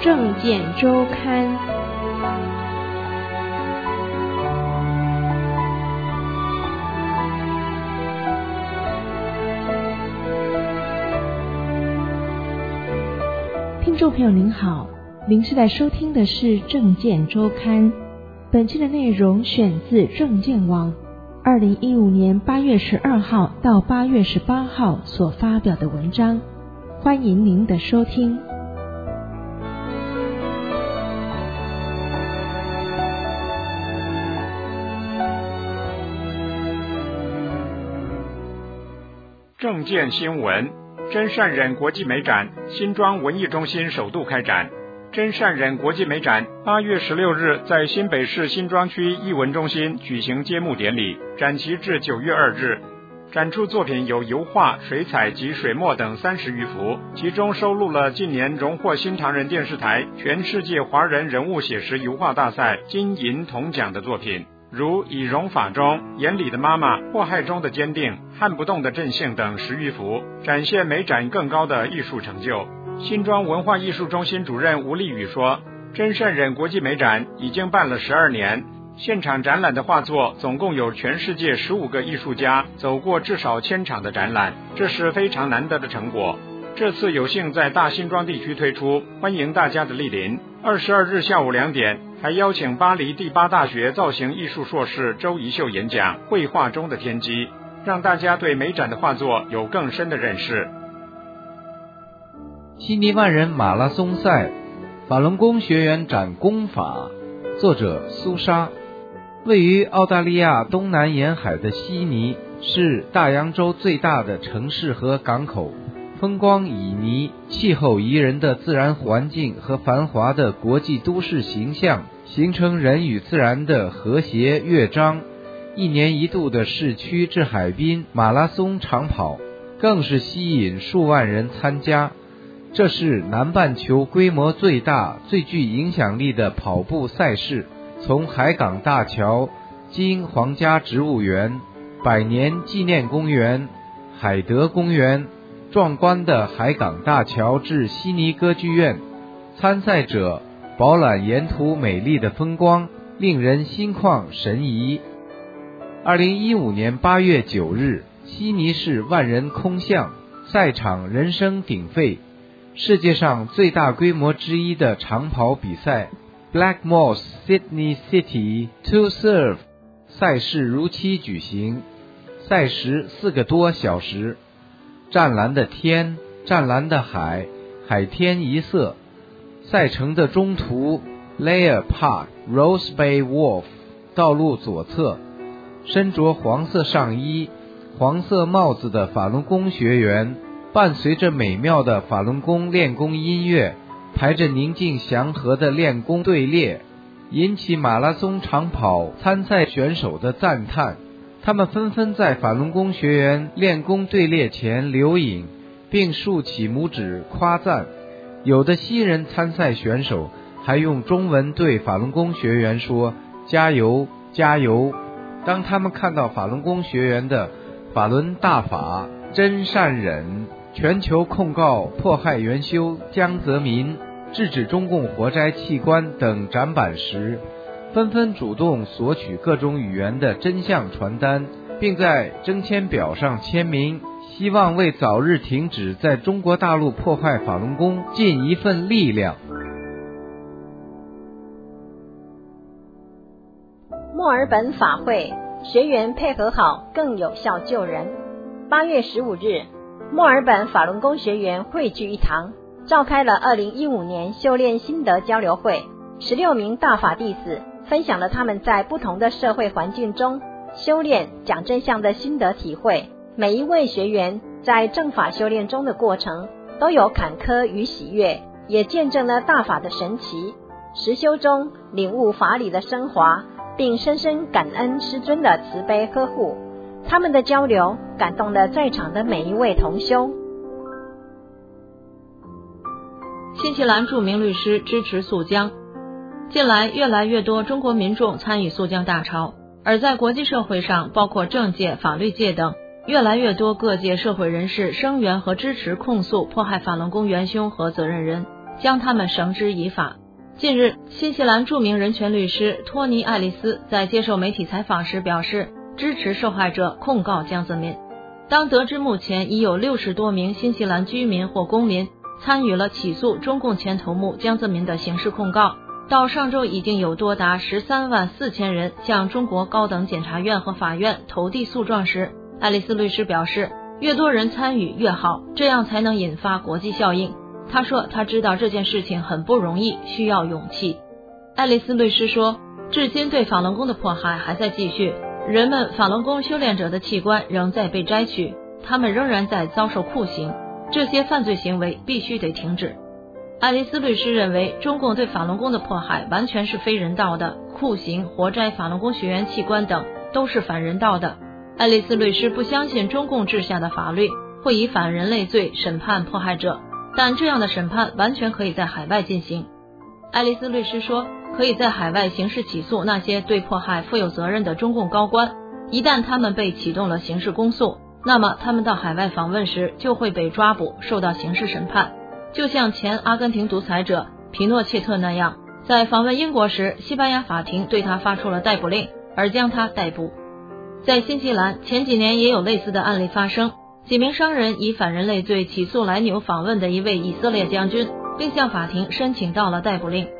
政见周刊。听众朋友您好，您现在收听的是政见周刊，本期的内容选自政见网2015年8月12号到8月18号所发表的文章，欢迎您的收听。 政见新闻：真善忍国际美展新庄文艺中心首度开展。真善忍国际美展8月16日在新北市新庄区艺文中心举行揭幕典礼，展期至9月2日。展出作品有油画、水彩及水墨等30余幅，其中收录了近年荣获新唐人电视台全世界华人人物写实油画大赛金银铜奖的作品，如以容法中、眼里的妈妈、迫害中的坚定、撼不动的韧性等10余幅，展现美展更高的艺术成就。新庄文化艺术中心主任吴丽宇说，真善忍国际美展已经办了12年，现场展览的画作总共有全世界15个艺术家走过至少1000场的展览，这是非常难得的成果。这次有幸在大新庄地区推出，欢迎大家的莅临。22日下午2点，还邀请巴黎第8大学造型艺术硕士周怡秀演讲《绘画中的天机》，让大家对美展的画作有更深的认识。 悉尼万人马拉松赛，法轮功学员展功法，作者苏莎。位于澳大利亚东南沿海的悉尼是大洋洲最大的城市和港口，风光旖旎，气候宜人的自然环境和繁华的国际都市形象，形成人与自然的和谐乐章。1年1度的市区至海滨马拉松长跑，更是吸引数万人参加。这是南半球规模最大、最具影响力的跑步赛事。从海港大桥、经皇家植物园、百年纪念公园、海德公园、壮观的海港大桥至悉尼歌剧院，参赛者饱览沿途美丽的风光，令人心旷神怡。2015年8月9日，悉尼市万人空巷，赛场人声鼎沸。世界上最大规模之一的长跑比赛 Blackmores Sydney City to Serve 赛事如期举行，赛时4个多小时。湛蓝的天，湛蓝的海，海天一色。赛程的中途 Layer Park Rose Bay Wharf 道路左侧，身着黄色上衣、黄色帽子的法轮功学员，伴随着美妙的法轮功练功音乐，排着宁静祥和的练功队列，引起马拉松长跑参赛选手的赞叹。他们纷纷在法轮功学员练功队列前留影，并竖起拇指夸赞。有的新人参赛选手还用中文对法轮功学员说加油加油。当他们看到法轮功学员的法轮大法、真善忍、全球控告迫害元修江泽民、制止中共活摘器官等展板时，纷纷主动索取各种语言的真相传单，并在征签表上签名，希望为早日停止在中国大陆破坏法轮功尽一份力量。 墨尔本法会，学员配合好更有效救人。8月15日，墨尔本法轮功学员汇聚一堂，召开了2015年修炼心得交流会。16名大法弟子分享了他们在不同的社会环境中修炼讲真相的心得体会。每一位学员在正法修炼中的过程都有坎坷与喜悦，也见证了大法的神奇。实修中领悟法理的升华，并深深感恩师尊的慈悲呵护。他们的交流感动了在场的每一位同修。 新西兰著名律师支持肃江。近来越来越多中国民众参与肃江大潮，而在国际社会上，包括政界、法律界等，越来越多各界社会人士声援和支持控诉迫害法轮功元凶和责任人。 将他们绳之以法。近日，新西兰著名人权律师托尼·爱丽丝在接受媒体采访时表示，支持受害者控告江泽民。当得知目前已有60多名新西兰居民或公民参与了起诉中共前头目江泽民的刑事控告，到上周已经有多达13万4千人向中国高等检察院和法院投递诉状时，爱丽丝律师表示，越多人参与越好，这样才能引发国际效应。他说他知道这件事情很不容易，需要勇气。爱丽丝律师说，至今对法轮功的迫害还在继续，人们法轮功修炼者的器官仍在被摘取，他们仍然在遭受酷刑，这些犯罪行为必须得停止。爱丽丝律师认为，中共对法轮功的迫害完全是非人道的，酷刑、活摘法轮功学员器官等都是反人道的。爱丽丝律师不相信中共治下的法律会以反人类罪审判迫害者，但这样的审判完全可以在海外进行。爱丽丝律师说，可以在海外刑事起诉那些对迫害负有责任的中共高官，一旦他们被启动了刑事公诉，那么他们到海外访问时就会被抓捕，受到刑事审判，就像前阿根廷独裁者皮诺切特那样，在访问英国时，西班牙法庭对他发出了逮捕令，而将他逮捕。在新西兰，前几年也有类似的案例发生，几名商人以反人类罪起诉来纽访问的一位以色列将军，并向法庭申请到了逮捕令。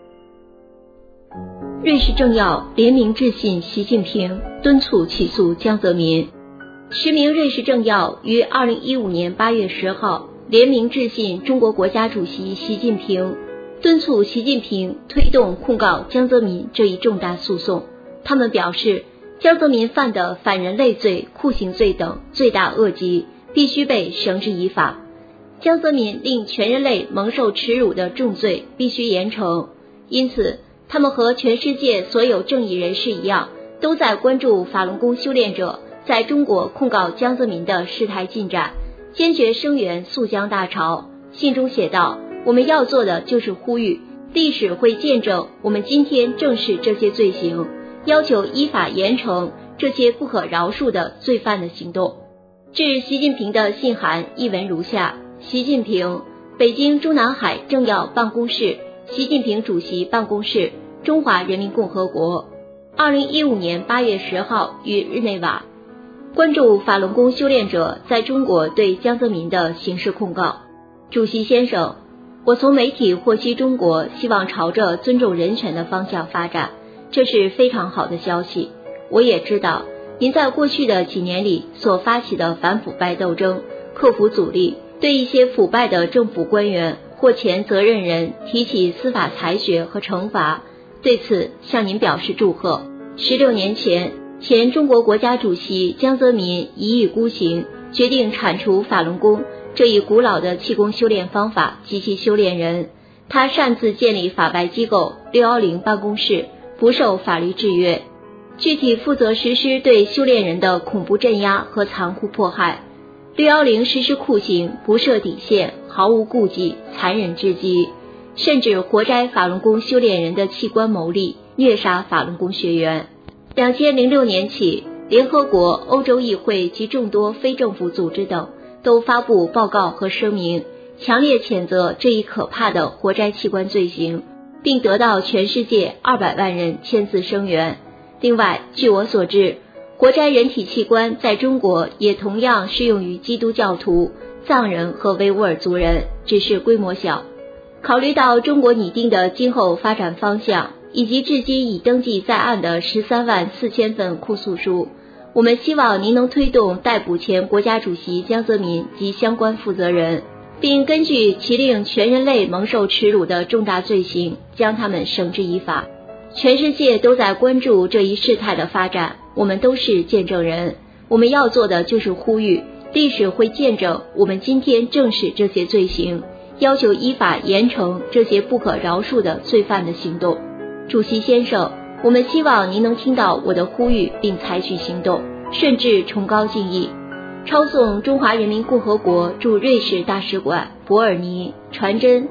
瑞士政要联名致信习近平，敦促起诉江泽民。10名瑞士政要于2015年8月10号联名致信中国国家主席习近平，敦促习近平推动控告江泽民这一重大诉讼。他们表示，江泽民犯的反人类罪、酷刑罪等罪大恶极，必须被绳之以法。江泽民令全人类蒙受耻辱的重罪必须严惩，因此他们和全世界所有正义人士一样，都在关注法轮功修炼者在中国控告江泽民的事态进展，坚决声援肃江大潮。信中写道，我们要做的就是呼吁，历史会见证我们今天正视这些罪行，要求依法严惩这些不可饶恕的罪犯的行动。致习近平的信函一文如下：习近平，北京中南海政要办公室，习近平主席办公室，中华人民共和国。2015年8月10号于日内瓦。关注法轮功修炼者在中国对江泽民的刑事控告。主席先生，我从媒体获悉中国希望朝着尊重人权的方向发展，这是非常好的消息。我也知道您在过去的几年里所发起的反腐败斗争，克服阻力，对一些腐败的政府官员或前责任人提起司法裁决和惩罚，对此向您表示祝贺。16年前，前中国国家主席江泽民一意孤行，决定铲除法轮功这一古老的气功修炼方法及其修炼人。他擅自建立法外机构610办公室，不受法律制约，具体负责实施对修炼人的恐怖镇压和残酷迫害。610实施酷刑，不设底线，毫无顾忌，残忍至极，甚至活摘法轮功修炼人的器官牟利，虐杀法轮功学员。2006年起，联合国、欧洲议会及众多非政府组织等都发布报告和声明，强烈谴责这一可怕的活摘器官罪行，并得到全世界200万人签字声援。另外，据我所知，活摘人体器官在中国也同样适用于基督教徒、藏人和维吾尔族人，只是规模小。考虑到中国拟定的今后发展方向，以及至今已登记在案的13万4千份控诉书，我们希望您能推动逮捕前国家主席江泽民及相关负责人，并根据其令全人类蒙受耻辱的重大罪行，将他们绳之以法。全世界都在关注这一事态的发展，我们都是见证人。我们要做的就是呼吁，历史会见证我们今天正视这些罪行，要求依法严惩这些不可饶恕的罪犯的行动。主席先生，我们希望您能听到我的呼吁并采取行动，甚至崇高敬意。抄送中华人民共和国驻瑞士大使馆，伯尔尼，传真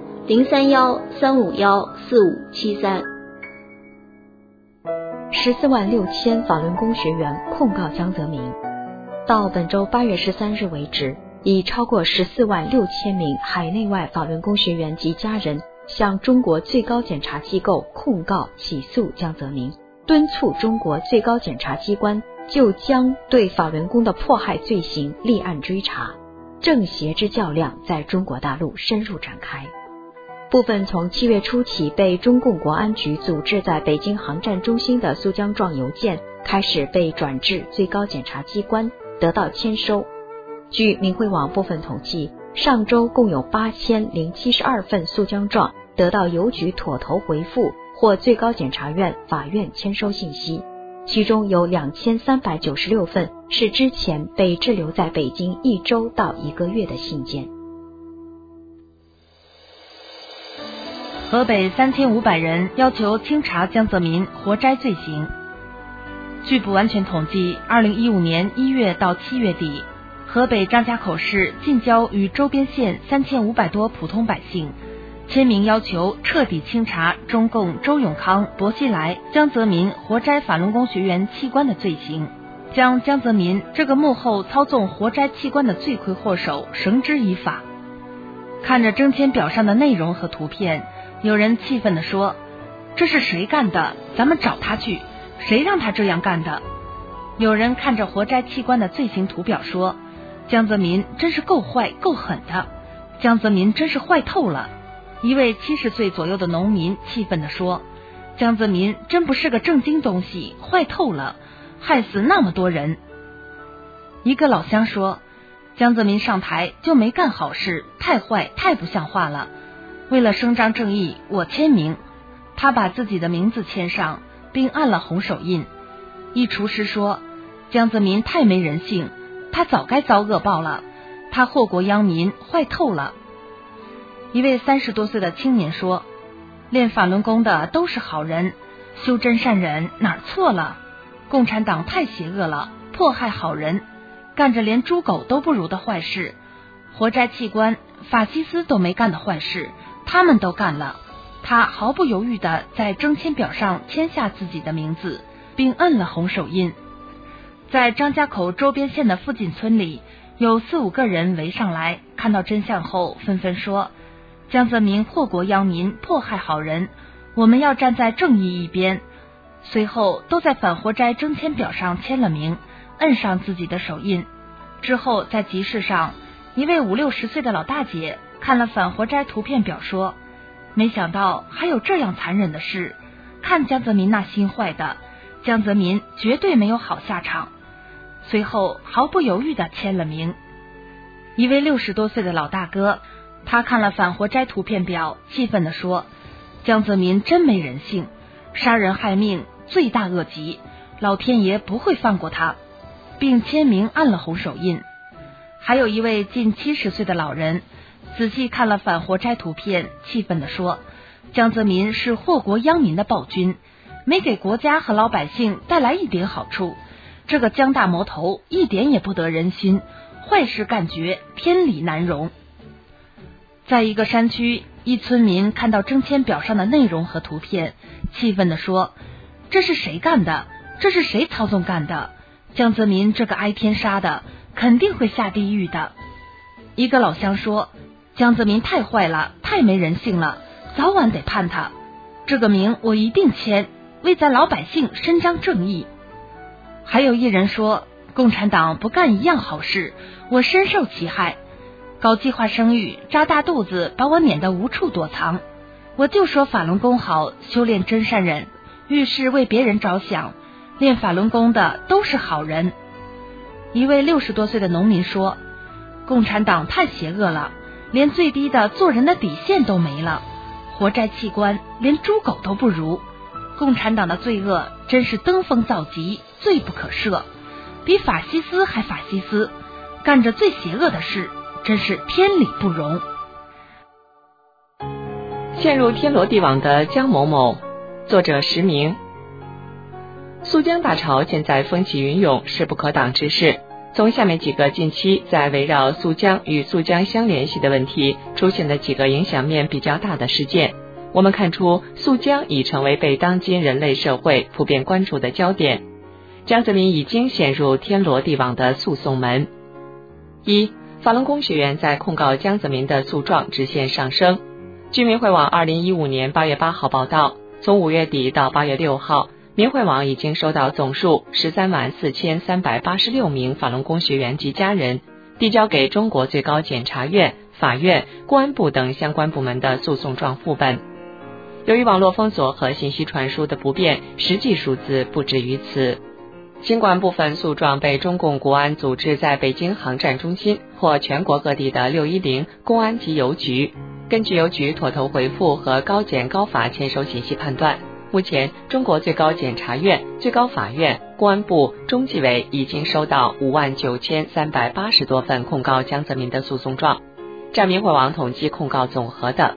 031-351-4573。 14万6千法轮功学员控告江泽民。到本周8月13日为止， 以超过14万6千名海内外法轮功学员及家人向中国最高检察机构控告起诉江泽民，敦促中国最高检察机关就将对法轮功的迫害罪行立案追查，正邪之较量在中国大陆深入展开。部分从7月初起被中共国安局组织在北京航站中心的苏江状邮件开始被转至最高检察机关，得到签收。据明慧网部分统计，上周共有8072份苏江状得到邮局妥投回复或最高检察院、法院签收信息，其中有2396份是之前被滞留在北京1周到1个月的信件。 河北3500人要求清查江泽民活摘罪行。据不完全统计，2015年1月到7月底，河北张家口市近郊与周边县3500多普通百姓签名要求彻底清查中共周永康、薄熙来、江泽民活摘法轮功学员器官的罪行，将江泽民这个幕后操纵活摘器官的罪魁祸首绳之以法。看着征签表上的内容和图片，有人气愤地说，这是谁干的？咱们找他去，谁让他这样干的？有人看着活摘器官的罪行图表说，江泽民真是够坏够狠的，江泽民真是坏透了。一位70岁左右的农民气愤地说，江泽民真不是个正经东西，坏透了，害死那么多人。一个老乡说，江泽民上台就没干好事，太坏太不像话了，为了伸张正义，我签名。他把自己的名字签上，并按了红手印。一厨师说，江泽民太没人性，他早该遭恶报了，他祸国殃民，坏透了。一位30多岁的青年说，练法轮功的都是好人，修真善忍哪儿错了？共产党太邪恶了，迫害好人，干着连猪狗都不如的坏事，活摘器官，法西斯都没干的坏事，他们都干了。他毫不犹豫地在征签表上签下自己的名字，并摁了红手印。在张家口周边县的附近村里，有4、5个人围上来，看到真相后纷纷说，江泽民祸国殃民，迫害好人，我们要站在正义一边。随后都在反活摘征签表上签了名，摁上自己的手印。之后在集市上，一位50、60岁的老大姐看了反活摘图片表说，没想到还有这样残忍的事，看江泽民那心坏的，江泽民绝对没有好下场。随后毫不犹豫地签了名。一位60多岁的老大哥，他看了反活摘图片表，气愤地说，江泽民真没人性，杀人害命，罪大恶极，老天爷不会放过他，并签名按了红手印。还有一位近70岁的老人，仔细看了反活摘图片，气愤地说，江泽民是祸国殃民的暴君，没给国家和老百姓带来一点好处，这个江大魔头一点也不得人心，坏事干绝，天理难容。在一个山区，一村民看到征签表上的内容和图片，气愤地说，这是谁干的？这是谁操纵干的？江泽民这个挨天杀的，肯定会下地狱的。一个老乡说，江泽民太坏了，太没人性了，早晚得判他，这个名我一定签，为咱老百姓伸张正义。还有一人说，共产党不干一样好事，我深受其害，搞计划生育，扎大肚子，把我撵得无处躲藏。我就说法轮功好，修炼真善忍，遇事为别人着想，练法轮功的都是好人。一位60多岁的农民说，共产党太邪恶了，连最低的做人的底线都没了，活摘器官连猪狗都不如，共产党的罪恶真是登峰造极，罪不可赦，比法西斯还法西斯，干着最邪恶的事，真是天理不容。 陷入天罗地网的江某某，作者实名。苏江大潮现在风起云涌，势不可挡之势。从下面几个近期在围绕苏江与苏江相联系的问题出现的几个影响面比较大的事件，我们看出苏江已成为被当今人类社会普遍关注的焦点。江泽民已经陷入天罗地网的诉讼门。一、 法轮功学员在控告江泽民的诉状直线上升。据民汇网2015年8月8号报道，从5月底到8月6号，民汇网已经收到总数134386名法轮功学员及家人递交给中国最高检察院、法院、公安部等相关部门的诉讼状副本。由于网络封锁和信息传输的不便，实际数字不止于此。尽管部分诉状被中共国安组织在北京航站中心或全国各地的610公安及邮局，根据邮局口头回复和高检高法签收信息判断，目前中国最高检察院、最高法院、公安部、中纪委已经收到59380多份控告江泽民的诉讼状，占民汇网统计控告总和的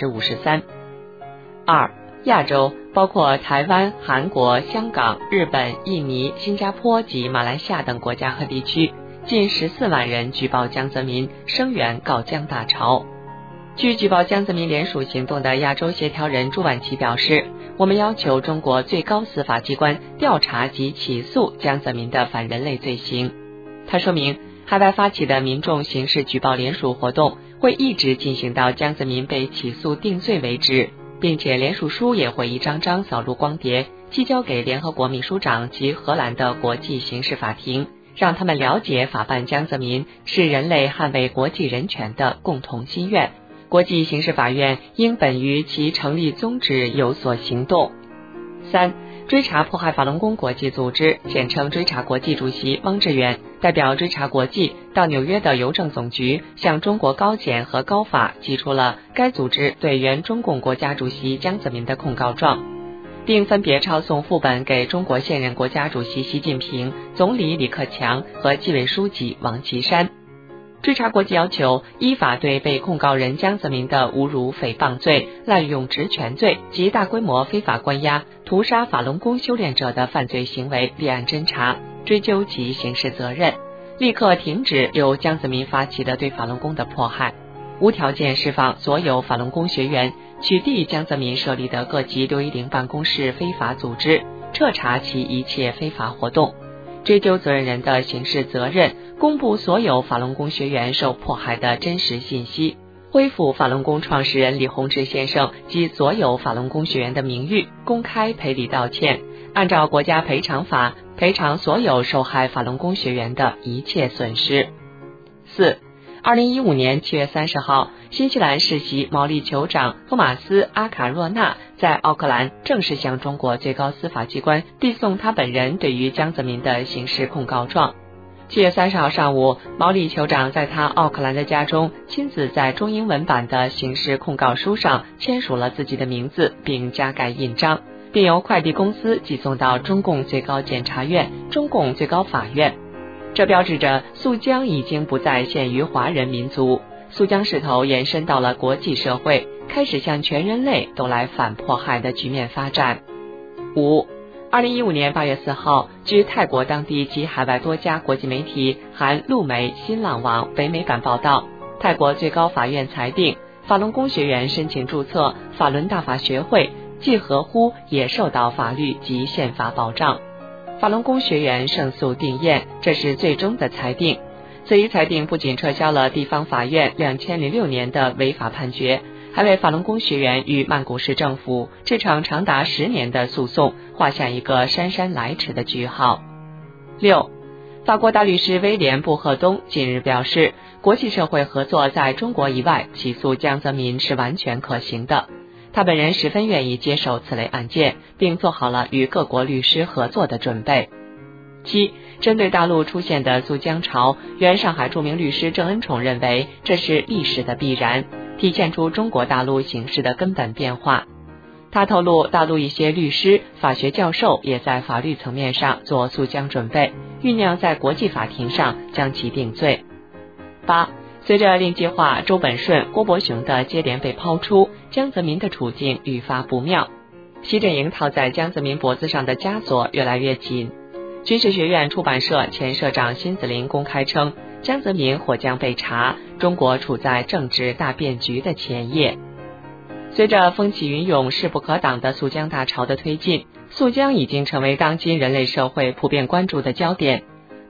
53%。2. 亚洲包括台湾、韩国、香港、日本、印尼、新加坡及马来西亚等国家和地区，近14万人举报江泽民，声援告江大潮。据举报江泽民联署行动的亚洲协调人朱婉琪表示，我们要求中国最高司法机关调查及起诉江泽民的反人类罪行。他说明，海外发起的民众刑事举报联署活动会一直进行到江泽民被起诉定罪为止，并且联署书也会一张张扫入光碟，寄交给联合国秘书长及荷兰的国际刑事法庭，让他们了解法办江泽民是人类捍卫国际人权的共同心愿。国际刑事法院应本于其成立宗旨有所行动。3. 追查迫害法轮功国际组织，简称追查国际主席汪志远代表追查国际到纽约的邮政总局向中国高检和高法提出了该组织对原中共国家主席江泽民的控告状，并分别抄送副本给中国现任国家主席习近平、总理李克强和纪委书记王岐山。追查国际要求依法对被控告人江泽民的侮辱诽谤罪、滥用职权罪及大规模非法关押、屠杀法轮功修炼者的犯罪行为立案侦查，追究其刑事责任，立刻停止由江泽民发起的对法轮功的迫害，无条件释放所有法轮功学员，取缔江泽民设立的各级610办公室非法组织，彻查其一切非法活动，追究责任人的刑事责任，公布所有法轮功学员受迫害的真实信息，恢复法轮功创始人李洪志先生及所有法轮功学员的名誉，公开赔礼道歉，按照国家赔偿法赔偿所有受害法轮功学员的一切损失。4. 2015年7月30号，新西兰世袭毛利酋长托马斯·阿卡若纳在奥克兰正式向中国最高司法机关递送他本人对于江泽民的刑事控告状。7月30号上午，毛利酋长在他奥克兰的家中亲自在中英文版的刑事控告书上签署了自己的名字，并加盖印章，并由快递公司寄送到中共最高检察院、中共最高法院。这标志着诉江已经不再限于华人民族，诉江势头延伸到了国际社会，开始向全人类都来反迫害的局面发展。5. 2015年8月4号，据泰国当地及海外多家国际媒体含陆媒、新浪网、北美版报道，泰国最高法院裁定法轮功学员申请注册法轮大法学会既合乎也受到法律及宪法保障。法轮功学员胜诉定验，这是最终的裁定。此一裁定不仅撤销了地方法院2006年的违法判决，还为法轮功学员与曼谷市政府这场长达10年的诉讼画下一个姗姗来迟的句号。6. 法国大律师威廉·布赫东近日表示，国际社会合作在中国以外起诉江泽民是完全可行的。他本人十分愿意接手此类案件，并做好了与各国律师合作的准备。7. 针对大陆出现的诉江潮，原上海著名律师郑恩宠认为这是历史的必然，体现出中国大陆形势的根本变化。他透露，大陆一些律师、法学教授也在法律层面上做诉江准备，酝酿在国际法庭上将其定罪。8. 随着令计划周本顺、郭伯雄的接连被抛出，江泽民的处境愈发不妙，习阵营套在江泽民脖子上的枷锁越来越紧。军事学院出版社前社长辛子林公开称，江泽民或将被查，中国处在政治大变局的前夜。随着风起云涌、势不可挡的诉江大潮的推进，诉江已经成为当今人类社会普遍关注的焦点。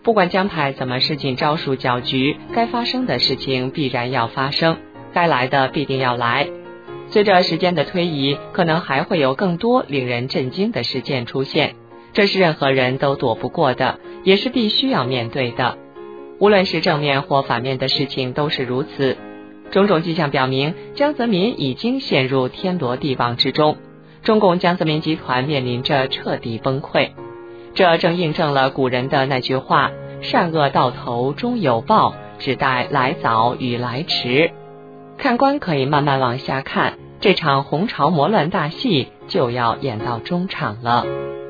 不管江派怎么使尽招数搅局，该发生的事情必然要发生，该来的必定要来。随着时间的推移，可能还会有更多令人震惊的事件出现，这是任何人都躲不过的，也是必须要面对的。无论是正面或反面的事情都是如此。种种迹象表明，江泽民已经陷入天罗地网之中，中共江泽民集团面临着彻底崩溃。这正印证了古人的那句话：善恶到头终有报，只待来早与来迟。看官可以慢慢往下看，这场红潮魔乱大戏就要演到中场了。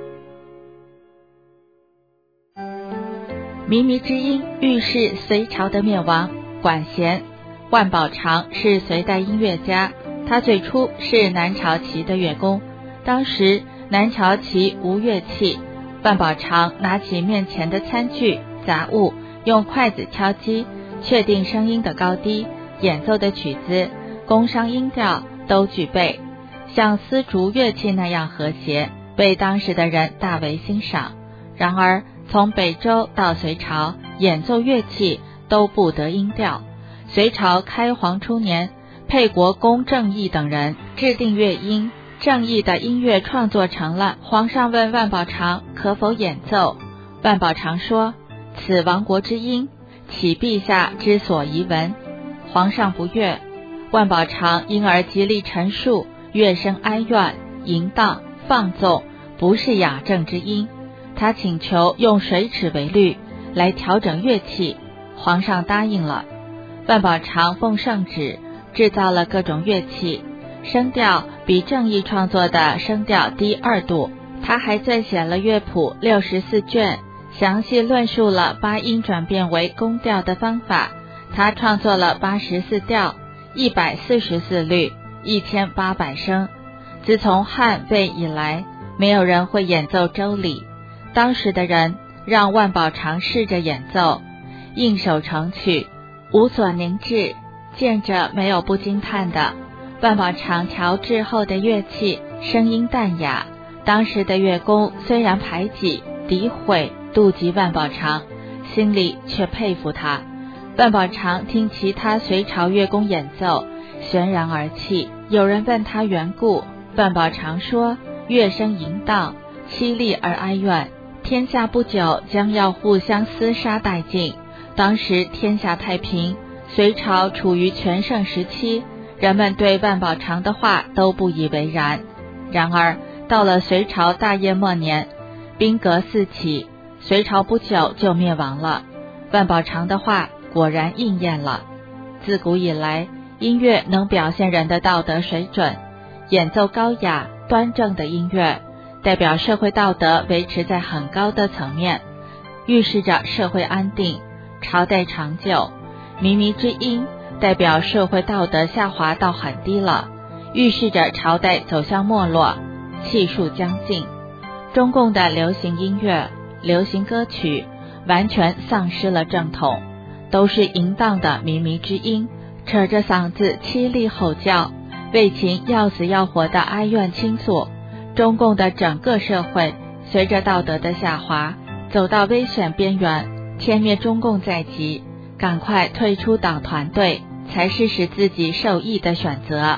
靡靡之音预示隋朝的灭亡。管弦，万宝长是隋代音乐家，他最初是南朝齐的乐工。当时南朝齐无乐器，万宝长拿起面前的餐具杂物，用筷子敲击，确定声音的高低，演奏的曲子、宫商音调都具备，像丝竹乐器那样和谐，被当时的人大为欣赏。然而从北周到隋朝，演奏乐器都不得音调。隋朝开皇初年，沛国公郑义等人制定乐音，郑义的音乐创作成了。皇上问万宝长可否演奏，万宝长说：此亡国之音，启陛下之所宜闻。皇上不悦，万宝长因而极力陈述乐声哀怨、淫荡、放纵，不是雅正之音。他请求用水尺为律来调整乐器，皇上答应了。万宝长奉圣旨制造了各种乐器，声调比郑义创作的声调低2度。他还撰写了乐谱64卷，详细论述了八音转变为宫调的方法。他创作了84调、144律、1800声。自从汉魏以来，没有人会演奏周礼。当时的人让万宝长试着演奏，应手成曲，无所凝滞，见着没有不惊叹的。万宝长调制后的乐器声音淡雅，当时的乐工虽然排挤、诋毁、妒忌万宝长，心里却佩服他。万宝长听其他隋朝乐工演奏，泫然而泣。有人问他缘故，万宝长说：乐声淫荡，凄厉而哀怨，天下不久将要互相厮杀殆尽。当时天下太平，隋朝处于全盛时期，人们对万宝长的话都不以为然。然而到了隋朝大业末年，兵革四起，隋朝不久就灭亡了。万宝长的话果然应验了。自古以来，音乐能表现人的道德水准，演奏高雅端正的音乐，代表社会道德维持在很高的层面，预示着社会安定、朝代长久。靡靡之音代表社会道德下滑到很低了，预示着朝代走向没落，气数将尽。中共的流行音乐、流行歌曲完全丧失了正统，都是淫荡的靡靡之音，扯着嗓子凄厉吼叫，为情要死要活的哀怨倾诉。中共的整个社会随着道德的下滑，走到危险边缘，天灭中共在即，赶快退出党团队，才是使自己受益的选择。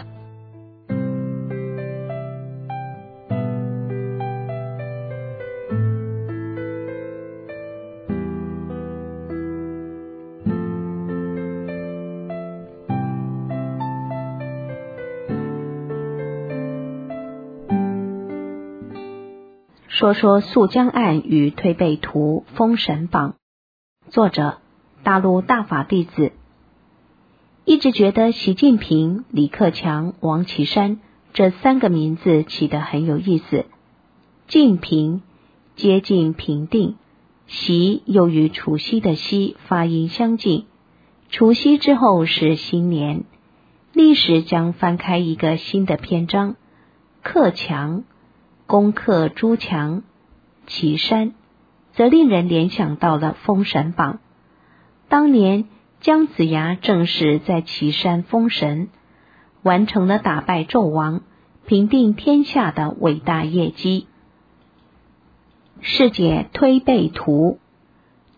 说说肃江案与推背图、封神榜。作者：大陆大法弟子。一直觉得习近平、李克强、王岐山这3个名字起得很有意思。近平接近平定，习又与除夕的夕发音相近，除夕之后是新年，历史将翻开一个新的篇章。克强、攻克诸强、岐山，则令人联想到了封神榜。当年姜子牙正是在岐山封神，完成了打败纣王、平定天下的伟大业绩。是解推背图，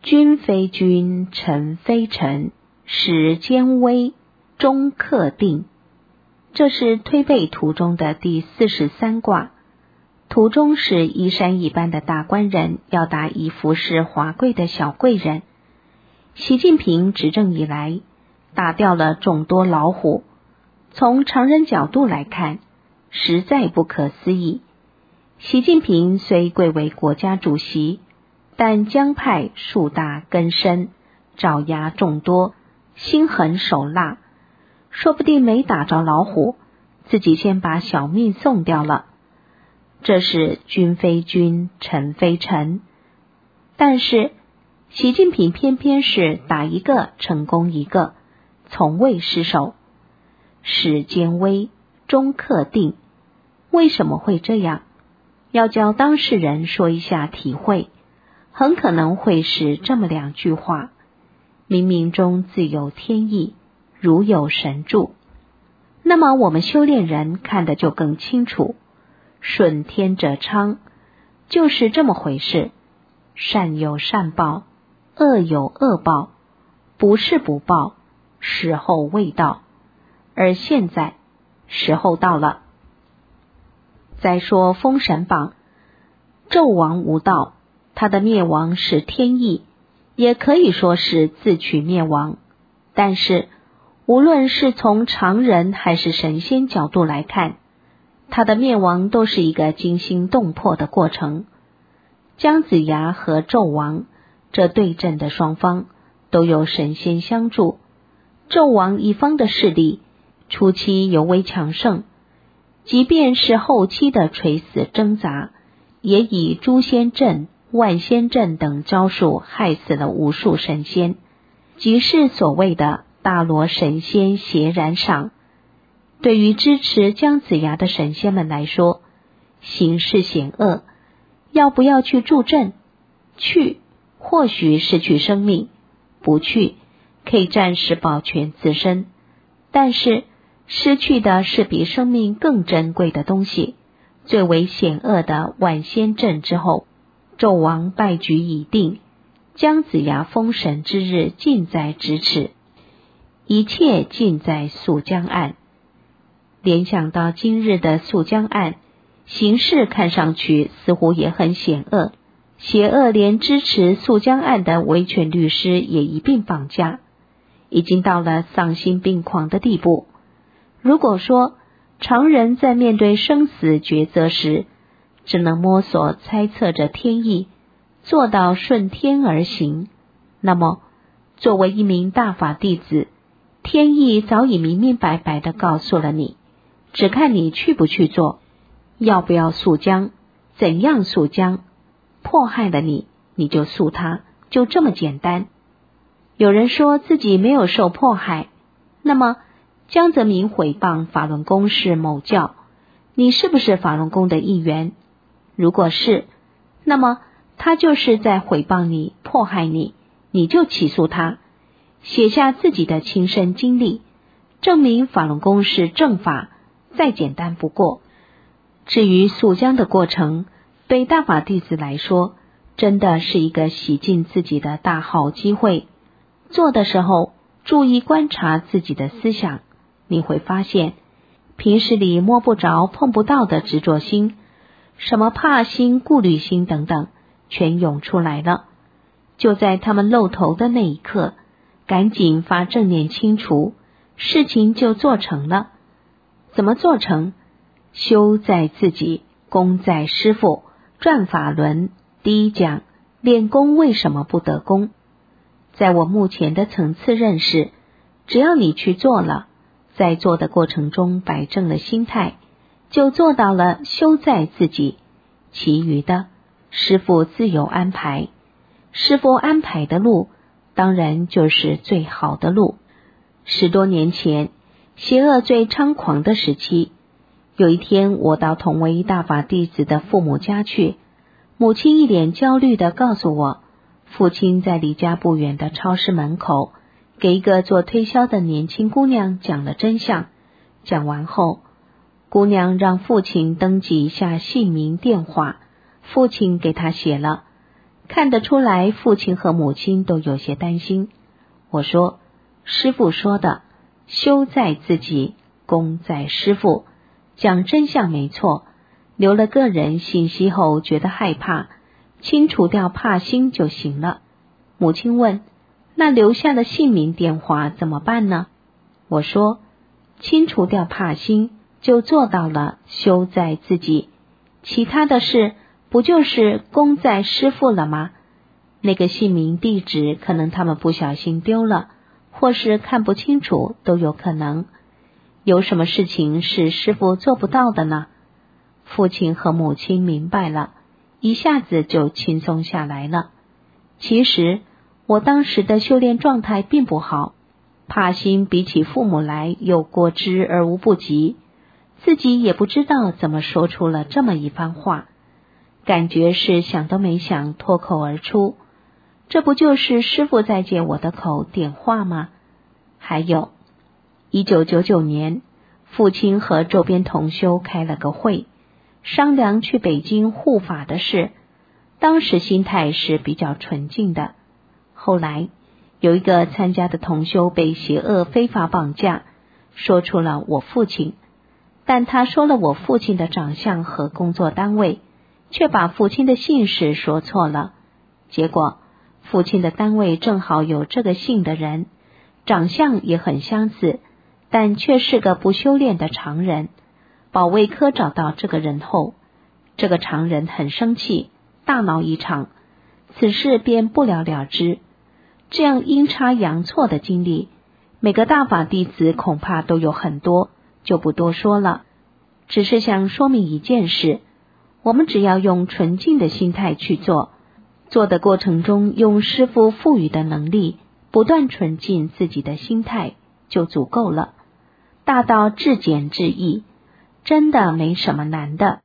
君非君，臣非臣，时间微，终克定。这是推背图中的第43卦。图中是依山一般的大官人要打一服饰华贵的小贵人。习近平执政以来，打掉了众多老虎，从常人角度来看，实在不可思议。习近平虽贵为国家主席，但江派树大根深，爪牙众多，心狠手辣，说不定没打着老虎，自己先把小命送掉了。这是君非君，臣非臣。但是习近平偏偏是打一个成功一个，从未失手。时间微，终克定。为什么会这样？要教当事人说一下体会，很可能会是这么2句话：冥冥中自有天意，如有神助。那么我们修炼人看得就更清楚，顺天者昌，就是这么回事。善有善报，恶有恶报，不是不报，时候未到。而现在时候到了。再说封神榜，纣王无道，他的灭亡是天意，也可以说是自取灭亡。但是无论是从常人还是神仙角度来看，他的灭亡都是一个惊心动魄的过程。姜子牙和纣王这对阵的双方都有神仙相助，纣王一方的势力初期尤为强盛，即便是后期的垂死挣扎，也以诛仙阵、万仙阵等招数害死了无数神仙，即是所谓的大罗神仙携然上。对于支持姜子牙的神仙们来说，形势险恶，要不要去助阵？去，或许失去生命；不去，可以暂时保全自身。但是失去的是比生命更珍贵的东西。最为险恶的万仙阵之后，纣王败局已定，姜子牙封神之日近在咫尺，一切尽在溯江岸。联想到今日的溯江岸，形势看上去似乎也很险恶，邪恶连支持溯江岸的维权律师也一并绑架，已经到了丧心病狂的地步。如果说常人在面对生死抉择时，只能摸索猜测着天意，做到顺天而行，那么作为一名大法弟子，天意早已明明白白地告诉了你，只看你去不去做，要不要溯江，怎样溯江，迫害了你，你就溯他，就这么简单。有人说自己没有受迫害，那么江泽民诽谤法轮功是某教，你是不是法轮功的一员？如果是，那么他就是在诽谤你、迫害你，你就起诉他，写下自己的亲身经历，证明法轮功是正法，再简单不过。至于溯江的过程，对大法弟子来说，真的是一个洗净自己的大好机会。做的时候注意观察自己的思想，你会发现平时里摸不着碰不到的执着心，什么怕心、顾虑心等等，全涌出来了。就在他们露头的那一刻，赶紧发正念清除，事情就做成了。怎么做成？修在自己，功在师父。转法轮第一讲，练功为什么不得功？在我目前的层次认识，只要你去做了，在做的过程中摆正了心态，就做到了修在自己，其余的师父自有安排。师父安排的路，当然就是最好的路。10多年前，邪恶最猖狂的时期，有一天我到同为大法弟子的父母家去，母亲一脸焦虑地告诉我，父亲在离家不远的超市门口给一个做推销的年轻姑娘讲了真相。讲完后，姑娘让父亲登记一下姓名电话，父亲给她写了， 看得出来父亲和母亲都有些担心。我说，师父说的修在自己，功在师父，讲真相没错，留了个人信息后觉得害怕，清除掉怕心就行了。母亲问，那留下的姓名电话怎么办呢？我说，清除掉怕心就做到了修在自己，其他的事不就是功在师父了吗？那个姓名地址可能他们不小心丢了，或是看不清楚都有可能。有什么事情是师父做不到的呢？父亲和母亲明白了，一下子就轻松下来了。其实我当时的修炼状态并不好，怕心比起父母来有过之而无不及，自己也不知道怎么说出了这么一番话，感觉是想都没想脱口而出。这不就是师父在借我的口点话吗？还有1999年，父亲和周边同修开了个会，商量去北京护法的事。当时心态是比较纯净的。后来有一个参加的同修被邪恶非法绑架，说出了我父亲，但他说了我父亲的长相和工作单位，却把父亲的姓氏说错了。结果父亲的单位正好有这个姓的人，长相也很相似，但却是个不修炼的常人。保卫科找到这个人后，这个常人很生气，大闹一场，此事便不了了之。这样阴差阳错的经历，每个大法弟子恐怕都有很多，就不多说了。只是想说明一件事，我们只要用纯净的心态去做，做的过程中用师父赋予的能力不断纯净自己的心态就足够了。大道至简至易，真的没什么难的。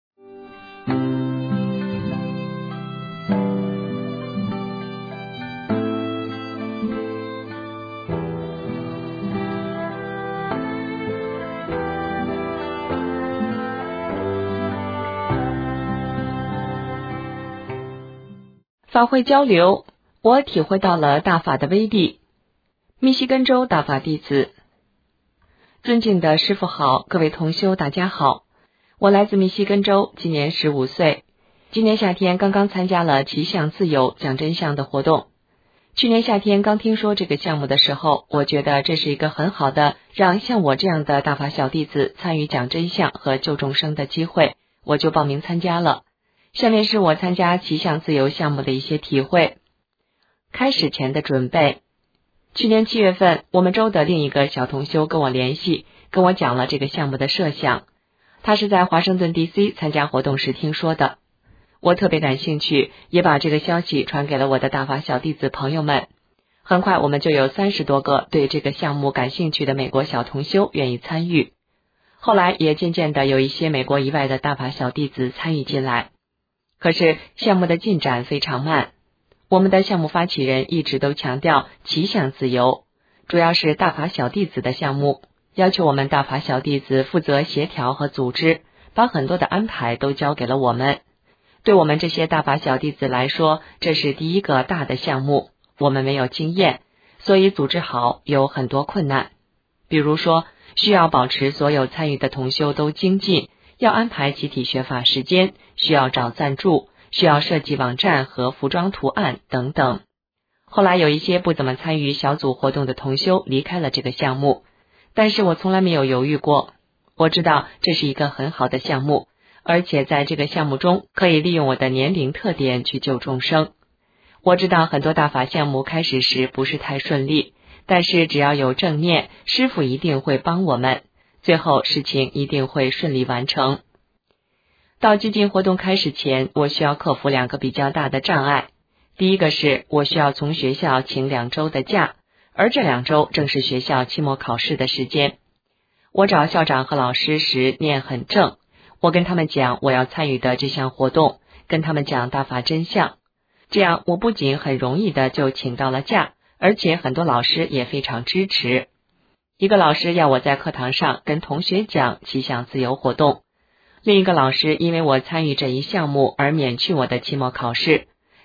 法会交流，我体会到了大法的威力。密西根州大法弟子，尊敬的师父好，各位同修大家好，我来自密西根州，今年15岁。今年夏天刚刚参加了骑向自由讲真相的活动。去年夏天刚听说这个项目的时候，我觉得这是一个很好的让像我这样的大法小弟子参与讲真相和救众生的机会，我就报名参加了。下面是我参加骑向自由项目的一些体会。开始前的准备。去年7月份，我们州的另一个小同修跟我联系，跟我讲了这个项目的设想。他是在华盛顿 DC 参加活动时听说的。我特别感兴趣，也把这个消息传给了我的大法小弟子朋友们。很快我们就有30多个对这个项目感兴趣的美国小同修愿意参与。后来也渐渐的有一些美国以外的大法小弟子参与进来。可是项目的进展非常慢，我们的项目发起人一直都强调骑向自由，主要是大法小弟子的项目，要求我们大法小弟子负责协调和组织，把很多的安排都交给了我们。对我们这些大法小弟子来说，这是第一个大的项目，我们没有经验，所以组织好有很多困难。比如说，需要保持所有参与的同修都精进，要安排集体学法时间，需要找赞助，需要设计网站和服装图案等等。后来有一些不怎么参与小组活动的同修离开了这个项目，但是我从来没有犹豫过。我知道这是一个很好的项目，而且在这个项目中可以利用我的年龄特点去救众生。我知道很多大法项目开始时不是太顺利，但是只要有正念，师父一定会帮我们，最后事情一定会顺利完成。到激进活动开始前，我需要克服2个比较大的障碍。第一个是我需要从学校请2周的假，而这2周正是学校期末考试的时间。我找校长和老师时念很正，我跟他们讲我要参与的这项活动，跟他们讲大法真相。这样我不仅很容易的就请到了假，而且很多老师也非常支持。一个老师要我在课堂上跟同学讲骑向自由活动，另一个老师因为我参与这一项目而免去我的期末考试，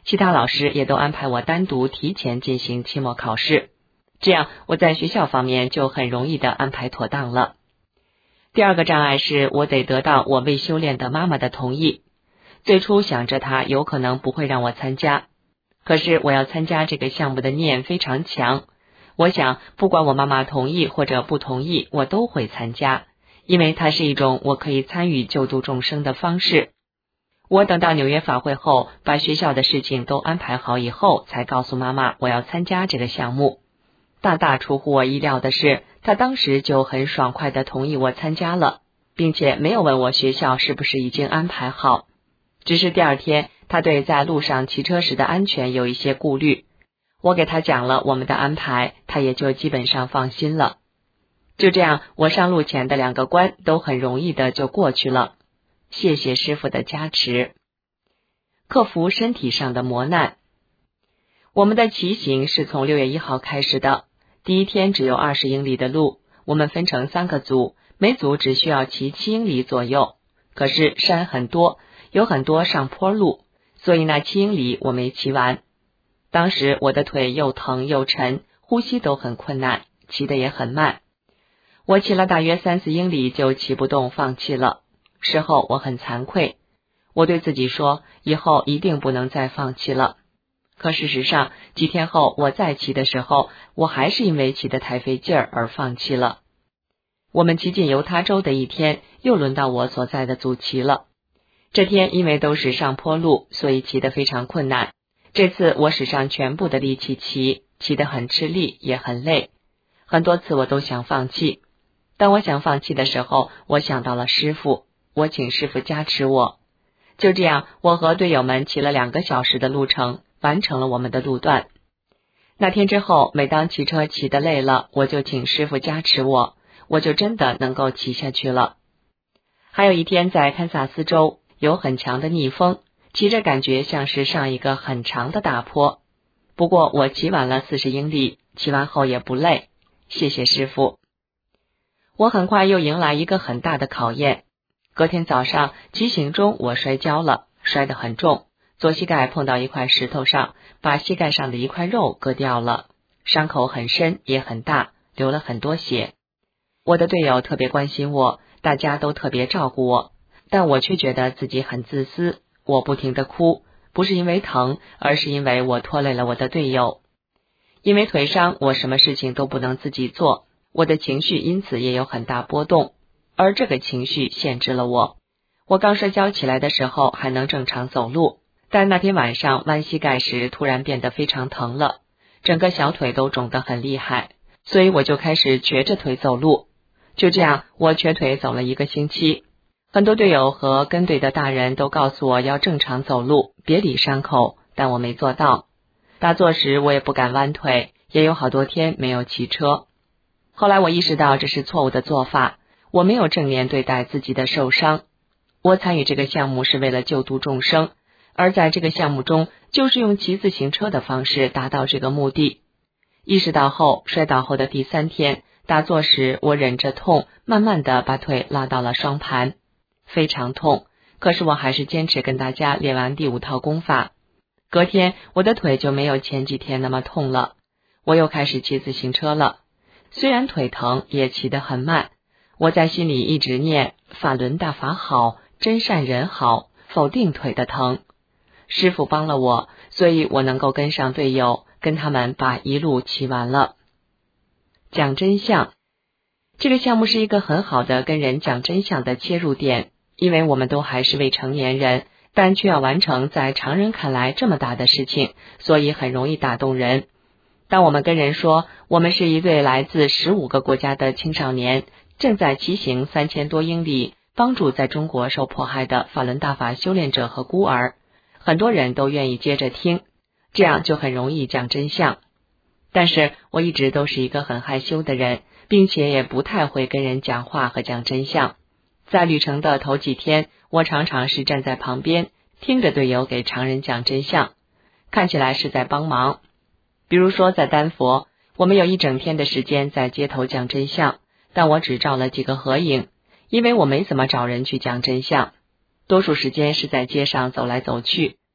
其他老师也都安排我单独提前进行期末考试，这样我在学校方面就很容易的安排妥当了。第二个障碍是我得得到我未修炼的妈妈的同意。最初想着她有可能不会让我参加，可是我要参加这个项目的念非常强，我想不管我妈妈同意或者不同意，我都会参加，因为它是一种我可以参与救度众生的方式。我等到纽约法会后，把学校的事情都安排好以后，才告诉妈妈我要参加这个项目。大大出乎我意料的是，她当时就很爽快地同意我参加了，并且没有问我学校是不是已经安排好。只是第二天，她对在路上骑车时的安全有一些顾虑，我给她讲了我们的安排，她也就基本上放心了。就这样，我上路前的2个关都很容易的就过去了。谢谢师父的加持。克服身体上的磨难。我们的骑行是从6月1号开始的，第一天只有20英里的路，我们分成3个组，每组只需要骑7英里左右。可是山很多，有很多上坡路，所以那7英里我没骑完。当时我的腿又疼又沉，呼吸都很困难，骑得也很慢。我骑了大约3-4英里就骑不动，放弃了。事后我很惭愧，我对自己说，以后一定不能再放弃了。可事实上，几天后我再骑的时候，我还是因为骑得太费劲儿而放弃了。我们骑进犹他州的一天，又轮到我所在的组骑了。这天因为都是上坡路，所以骑得非常困难。这次我使上全部的力气骑得很吃力，也很累。很多次我都想放弃。当我想放弃的时候，我想到了师父，我请师父加持我。就这样，我和队友们骑了2个小时的路程，完成了我们的路段。那天之后，每当骑车骑得累了，我就请师父加持我，我就真的能够骑下去了。还有一天在堪萨斯州，有很强的逆风，骑着感觉像是上一个很长的大坡。不过我骑完了40英里，骑完后也不累，谢谢师父。我很快又迎来一个很大的考验。隔天早上骑行中我摔跤了，摔得很重，左膝盖碰到一块石头上，把膝盖上的一块肉割掉了，伤口很深也很大，流了很多血。我的队友特别关心我，大家都特别照顾我，但我却觉得自己很自私，我不停地哭，不是因为疼，而是因为我拖累了我的队友。因为腿伤，我什么事情都不能自己做，我的情绪因此也有很大波动，而这个情绪限制了我。我刚摔跤起来的时候还能正常走路，但那天晚上弯膝盖时突然变得非常疼了，整个小腿都肿得很厉害，所以我就开始瘸着腿走路。就这样，我瘸腿走了1个星期。很多队友和跟队的大人都告诉我要正常走路，别理伤口，但我没做到。打坐时我也不敢弯腿，也有好多天没有骑车。后来我意识到这是错误的做法，我没有正面对待自己的受伤。我参与这个项目是为了救度众生，而在这个项目中，就是用骑自行车的方式达到这个目的。意识到后，摔倒后的第3天，打坐时我忍着痛，慢慢的把腿拉到了双盘，非常痛，可是我还是坚持跟大家练完第5套功法。隔天我的腿就没有前几天那么痛了，我又开始骑自行车了。虽然腿疼，也骑得很慢，我在心里一直念法轮大法好，真善人好，否定腿的疼。师父帮了我，所以我能够跟上队友，跟他们把一路骑完了。讲真相，这个项目是一个很好的跟人讲真相的切入点，因为我们都还是未成年人，但却要完成在常人看来这么大的事情，所以很容易打动人。当我们跟人说我们是一对来自15个国家的青少年，正在骑行3000多英里，帮助在中国受迫害的法轮大法修炼者和孤儿，很多人都愿意接着听，这样就很容易讲真相。但是我一直都是一个很害羞的人，并且也不太会跟人讲话和讲真相。在旅程的头几天，我常常是站在旁边，听着队友给常人讲真相，看起来是在帮忙。比如说在丹佛，我们有一整天的时间在街头讲真相，但我只照了几个合影，因为我没怎么找人去讲真相，多数时间是在街上走来走去。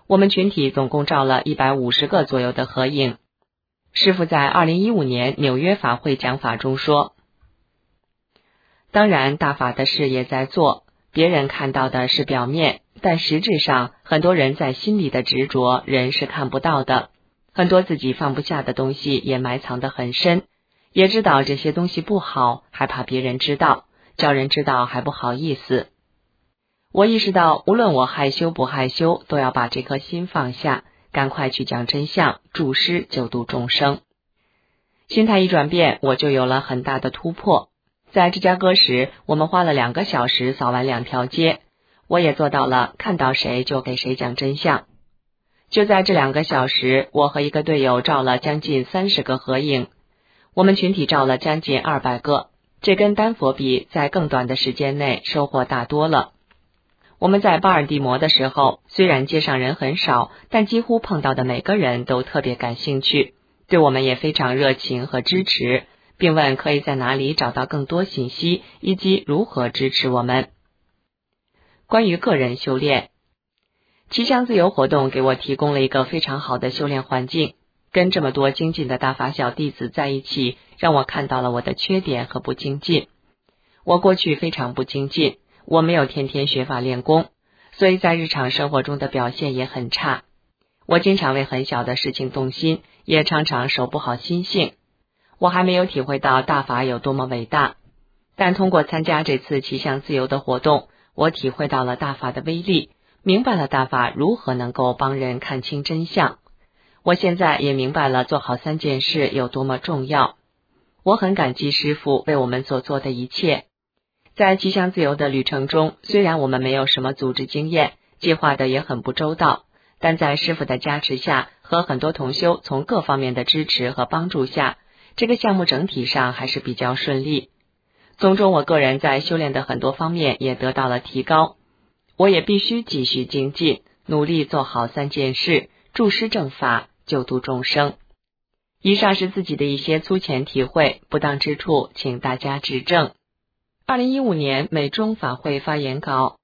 我们群体总共照了150个左右的合影。师父在2015年纽约法会讲法中说，当然大法的事也在做，别人看到的是表面，但实质上很多人在心里的执着人是看不到的，很多自己放不下的东西也埋藏得很深，也知道这些东西不好，还怕别人知道，叫人知道还不好意思。我意识到无论我害羞不害羞，都要把这颗心放下，赶快去讲真相，助师救度众生。心态一转变，我就有了很大的突破。在芝加哥时，我们花了2个小时扫完2条街，我也做到了看到谁就给谁讲真相。就在这2个小时，我和一个队友照了将近30个合影，我们群体照了将近200个，这跟丹佛比，在更短的时间内收获大多了。我们在巴尔的摩的时候，虽然街上人很少，但几乎碰到的每个人都特别感兴趣，对我们也非常热情和支持，并问可以在哪里找到更多信息，以及如何支持我们。关于个人修炼，骑象自由活动给我提供了一个非常好的修炼环境，跟这么多精进的大法小弟子在一起，让我看到了我的缺点和不精进。我过去非常不精进，我没有天天学法练功，所以在日常生活中的表现也很差。我经常为很小的事情动心，也常常守不好心性。我还没有体会到大法有多么伟大，但通过参加这次骑象自由的活动，我体会到了大法的威力，明白了大法如何能够帮人看清真相。我现在也明白了做好3件事有多么重要。我很感激师父为我们所做的一切。在骑象自由的旅程中，虽然我们没有什么组织经验，计划的也很不周到，但在师父的加持下和很多同修从各方面的支持和帮助下，这个项目整体上还是比较顺利。从中我个人在修炼的很多方面也得到了提高，我也必须继续精进，努力做好3件事，助师正法，救度众生。以上是自己的一些粗浅体会，不当之处请大家指正。2015年美中法会发言稿。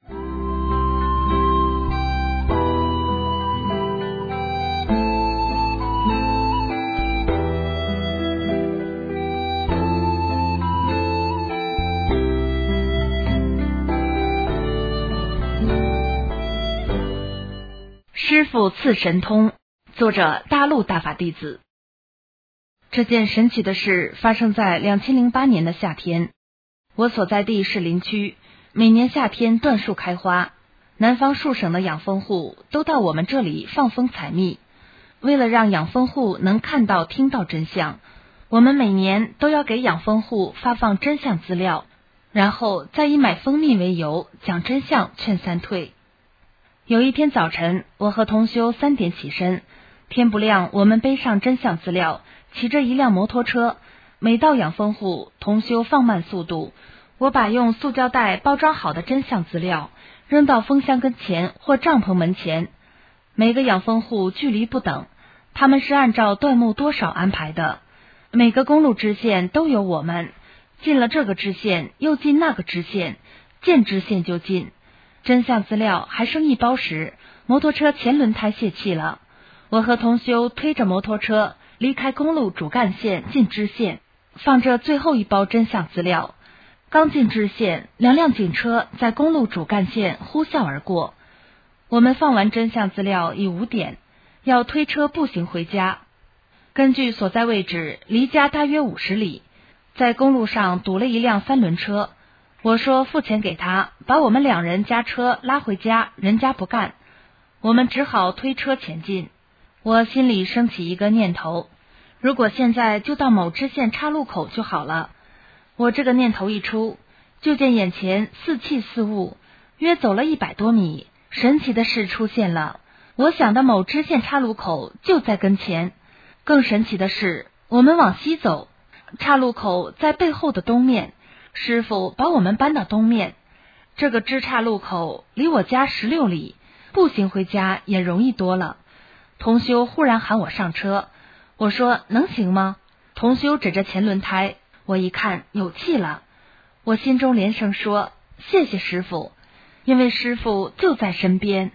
师父赐神通，作者大陆大法弟子。这件神奇的事发生在2008年的夏天。我所在地是林区，每年夏天椴树开花，南方数省的养蜂户都到我们这里放蜂采蜜。为了让养蜂户能看到听到真相，我们每年都要给养蜂户发放真相资料，然后再以买蜂蜜为由讲真相劝3退。有一天早晨，我和同修3点起身，天不亮我们背上真相资料，骑着一辆摩托车，每到养蜂户，同修放慢速度，我把用塑胶袋包装好的真相资料扔到蜂箱跟前或帐篷门前。每个养蜂户距离不等，他们是按照段目多少安排的，每个公路支线都有我们，进了这个支线又进那个支线，见支线就进。真相资料还剩1包时，摩托车前轮胎泄气了，我和同修推着摩托车离开公路主干线进支线，放着最后1包真相资料。刚进支线，2辆警车在公路主干线呼啸而过。我们放完真相资料已5点，要推车步行回家。根据所在位置，离家大约50里，在公路上堵了一辆3轮车。我说付钱给他，把我们2人加车拉回家，人家不干，我们只好推车前进。我心里升起一个念头，如果现在就到某支线岔路口就好了。我这个念头一出，就见眼前似气似雾，约走了100多米，神奇的事出现了。我想的某支线岔路口就在跟前，更神奇的是，我们往西走，岔路口在背后的东面，师父把我们搬到东面。这个支岔路口离我家16里，步行回家也容易多了。同修忽然喊我上车，我说能行吗？同修指着前轮胎，我一看有气了，我心中连声说谢谢师父，因为师父就在身边。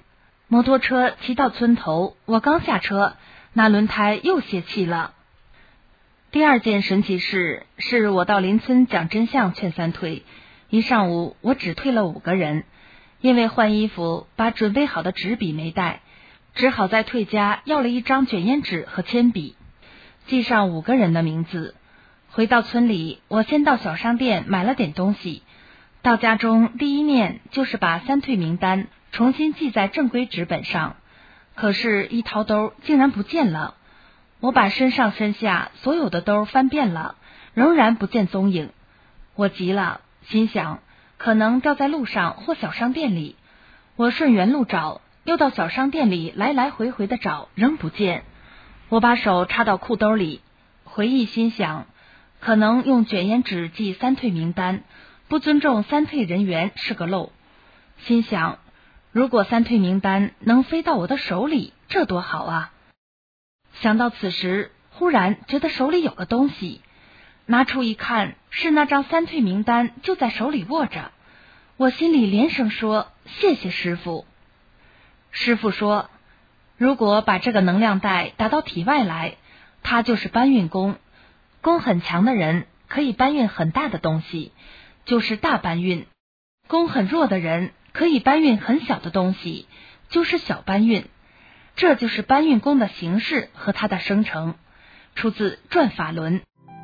摩托车骑到村头，我刚下车，那轮胎又泄气了。第二件神奇事是我到邻村讲真相劝三退，一上午我只退了5个人，因为换衣服把准备好的纸笔没带，只好在退家要了一张卷烟纸和铅笔，记上5个人的名字。回到村里，我先到小商店买了点东西，到家中第一念就是把三退名单重新记在正规纸本上，可是一掏兜竟然不见了。我把身上身下所有的兜翻遍了，仍然不见踪影。我急了，心想可能掉在路上或小商店里。我顺原路找，又到小商店里来来回回的找，仍不见。我把手插到裤兜里，回忆心想，可能用卷烟纸记三退名单，不尊重三退人员是个漏。心想，如果三退名单能飞到我的手里，这多好啊！想到此时，忽然觉得手里有个东西，拿出一看，是那张三退名单就在手里握着。我心里连声说谢谢师父。师父说，如果把这个能量带打到体外来，它就是搬运功，功很强的人可以搬运很大的东西，就是大搬运；功很弱的人可以搬运很小的东西，就是小搬运。这就是搬运功的形式和它的生成，出自《转法轮》。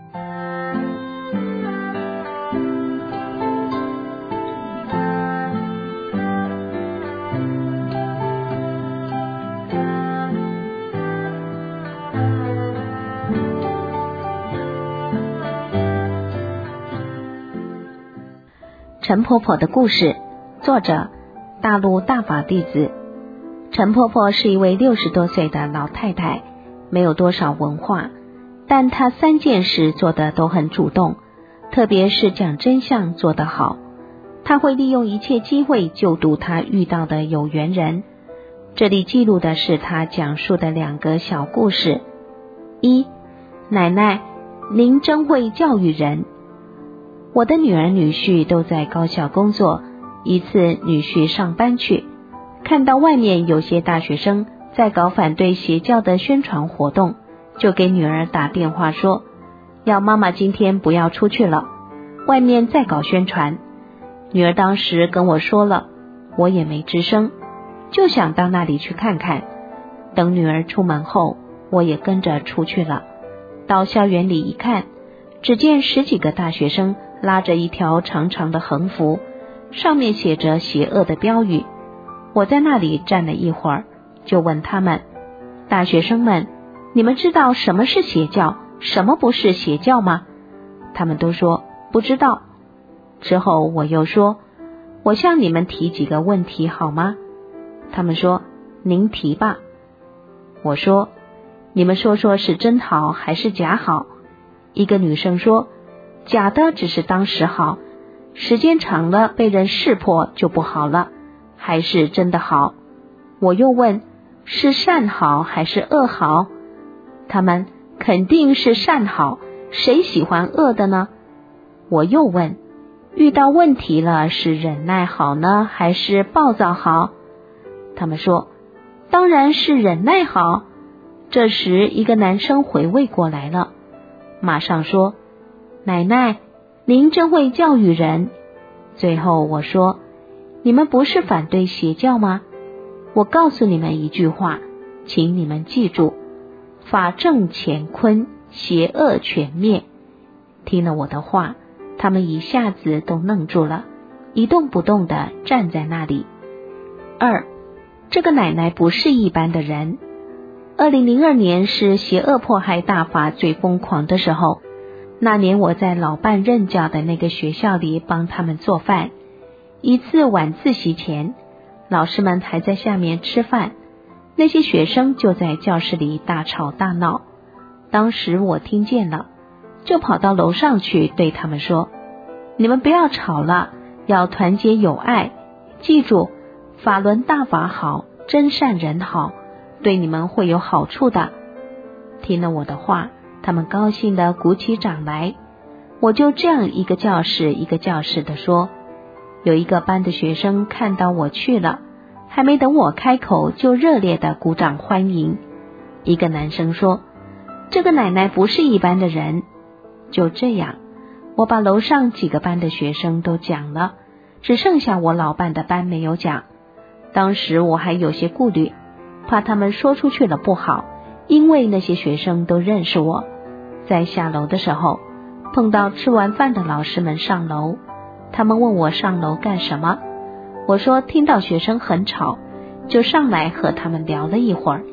陈婆婆的故事，作者大陆大法弟子。陈婆婆是一位60多岁的老太太，没有多少文化，但她3件事做得都很主动，特别是讲真相做得好。她会利用一切机会救度她遇到的有缘人。这里记录的是她讲述的2个小故事。1. 奶奶，您真会教育人。我的女儿女婿都在高校工作，一次女婿上班去，看到外面有些大学生在搞反对邪教的宣传活动，就给女儿打电话说，要妈妈今天不要出去了，外面在搞宣传。女儿当时跟我说了，我也没吱声，就想到那里去看看。等女儿出门后，我也跟着出去了。到校园里一看，只见10几个大学生拉着一条长长的横幅，上面写着邪恶的标语。我在那里站了一会儿，就问他们，大学生们，你们知道什么是邪教，什么不是邪教吗？他们都说不知道。之后我又说，我向你们提几个问题好吗？他们说，您提吧。我说，你们说说是真好还是假好？一个女生说，假的只是当时好，时间长了被人识破就不好了，还是真的好。我又问，是善好还是恶好？他们肯定是善好，谁喜欢恶的呢？我又问，遇到问题了是忍耐好呢，还是暴躁好？他们说，当然是忍耐好。这时一个男生回味过来了，马上说，奶奶，您真会教育人。最后我说，你们不是反对邪教吗？我告诉你们一句话，请你们记住，法正乾坤，邪恶全灭。听了我的话，他们一下子都愣住了，一动不动地站在那里。2. 这个奶奶不是一般的人。2002年是邪恶迫害大法最疯狂的时候，那年我在老伴任教的那个学校里帮他们做饭。一次晚自习前，老师们还在下面吃饭，那些学生就在教室里大吵大闹。当时我听见了，就跑到楼上去对他们说，你们不要吵了，要团结友爱，记住，法轮大法好，真善人好，对你们会有好处的。听了我的话，他们高兴地鼓起掌来。我就这样一个教室一个教室地说。有一个班的学生看到我去了， 还没等我开口，就热烈的鼓掌欢迎。一个男生说，这个奶奶不是一般的人。就这样，我把楼上几个班的学生都讲了，只剩下我老伴的班没有讲。当时我还有些顾虑，怕他们说出去了不好，因为那些学生都认识我。在下楼的时候，碰到吃完饭的老师们上楼，他们问我上楼干什么，我说听到学生很吵，就上来和他们聊了一会儿。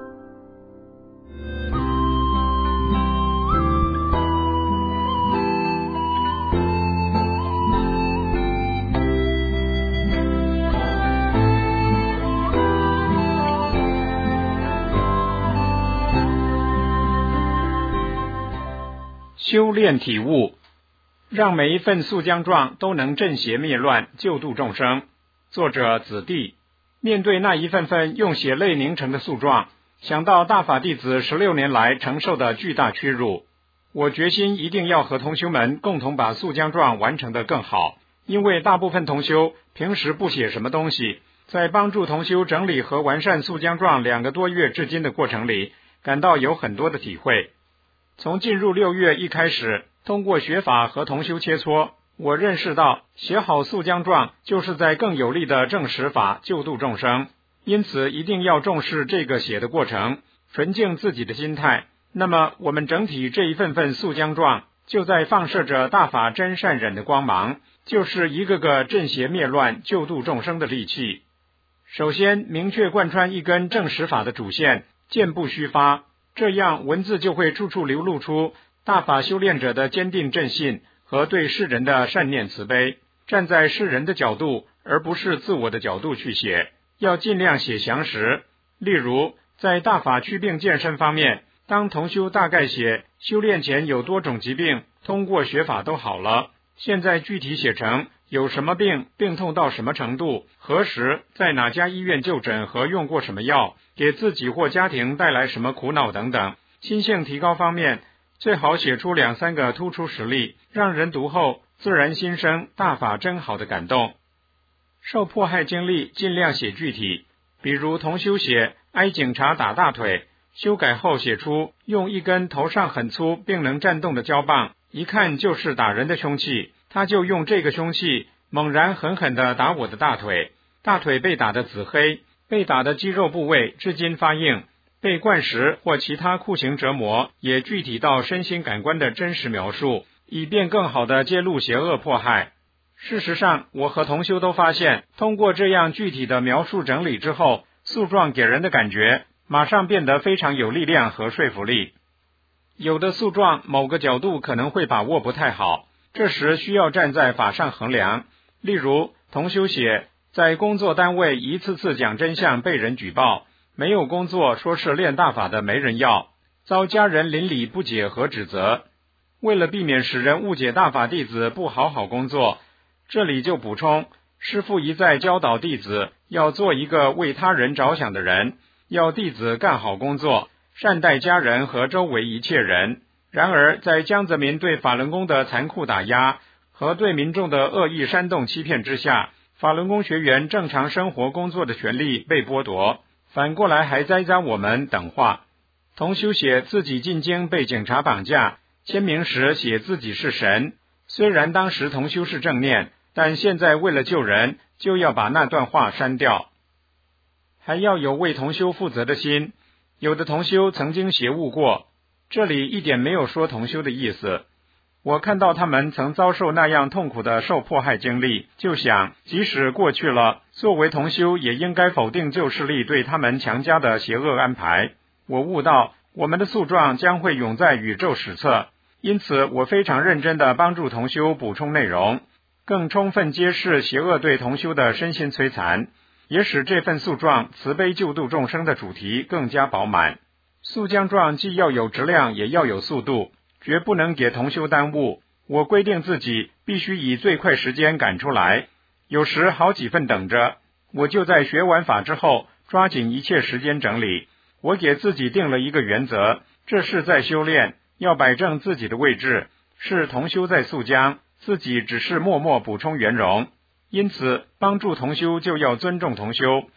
修炼体悟，让每一份肃将状都能镇邪灭乱，救度众生。作者子弟。面对那一份份用血泪凝成的诉状，想到大法弟子16年来承受的巨大屈辱，我决心一定要和同修们共同把肃将状完成得更好。因为大部分同修平时不写什么东西，在帮助同修整理和完善肃将状2个多月至今的过程里，感到有很多的体会。从进入6月一开始，通过学法和同修切磋，我认识到写好肃将状就是在更有力的证实法救度众生，因此一定要重视这个写的过程，纯净自己的心态。那么我们整体这一份份肃将状就在放射着大法真善忍的光芒，就是一个个镇邪灭乱救度众生的利器。首先明确贯穿一根正实法的主线，剑不虚发，这样文字就会处处流露出大法修炼者的坚定正信和对世人的善念慈悲，站在世人的角度而不是自我的角度去写，要尽量写详实。例如在大法祛病健身方面，当同修大概写修炼前有多种疾病，通过学法都好了，现在具体写成有什么病，病痛到什么程度，何时在哪家医院就诊和用过什么药，给自己或家庭带来什么苦恼等等。心性提高方面，最好写出2、3个突出实例，让人读后自然心生大法真好的感动。受迫害经历尽量写具体，比如同修写挨警察打大腿，修改后写出用一根头上很粗并能战动的胶棒，一看就是打人的凶器，他就用这个凶器猛然狠狠地打我的大腿，大腿被打得紫黑，被打的肌肉部位至今发硬，被灌食或其他酷刑折磨，也具体到身心感官的真实描述，以便更好地揭露邪恶迫害。事实上，我和同修都发现，通过这样具体的描述整理之后，诉状给人的感觉马上变得非常有力量和说服力。有的诉状某个角度可能会把握不太好，这时需要站在法上衡量。例如同修写在工作单位一次次讲真相被人举报，没有工作说是练大法的没人要，遭家人邻里不解和指责。为了避免使人误解大法弟子不好好工作，这里就补充，师父一再教导弟子要做一个为他人着想的人，要弟子干好工作，善待家人和周围一切人。然而在江泽民对法轮功的残酷打压和对民众的恶意煽动欺骗之下，法轮功学员正常生活工作的权利被剥夺，反过来还栽赃我们等话。同修写自己进京被警察绑架，签名时写自己是神，虽然当时同修是正念，但现在为了救人，就要把那段话删掉。还要有为同修负责的心，有的同修曾经邪误过，这里一点没有说同修的意思。我看到他们曾遭受那样痛苦的受迫害经历，就想即使过去了，作为同修也应该否定旧势力对他们强加的邪恶安排。我悟到我们的诉状将会永在宇宙史册，因此我非常认真地帮助同修补充内容，更充分揭示邪恶对同修的身心摧残，也使这份诉状慈悲救度众生的主题更加饱满。诉将状既要有质量也要有速度，绝不能给同修耽误。我规定自己必须以最快时间赶出来，有时好几份等着，我就在学完法之后抓紧一切时间整理。我给自己定了一个原则，这是在修炼，要摆正自己的位置，是同修在诉将，自己只是默默补充圆融。因此帮助同修就要尊重同修，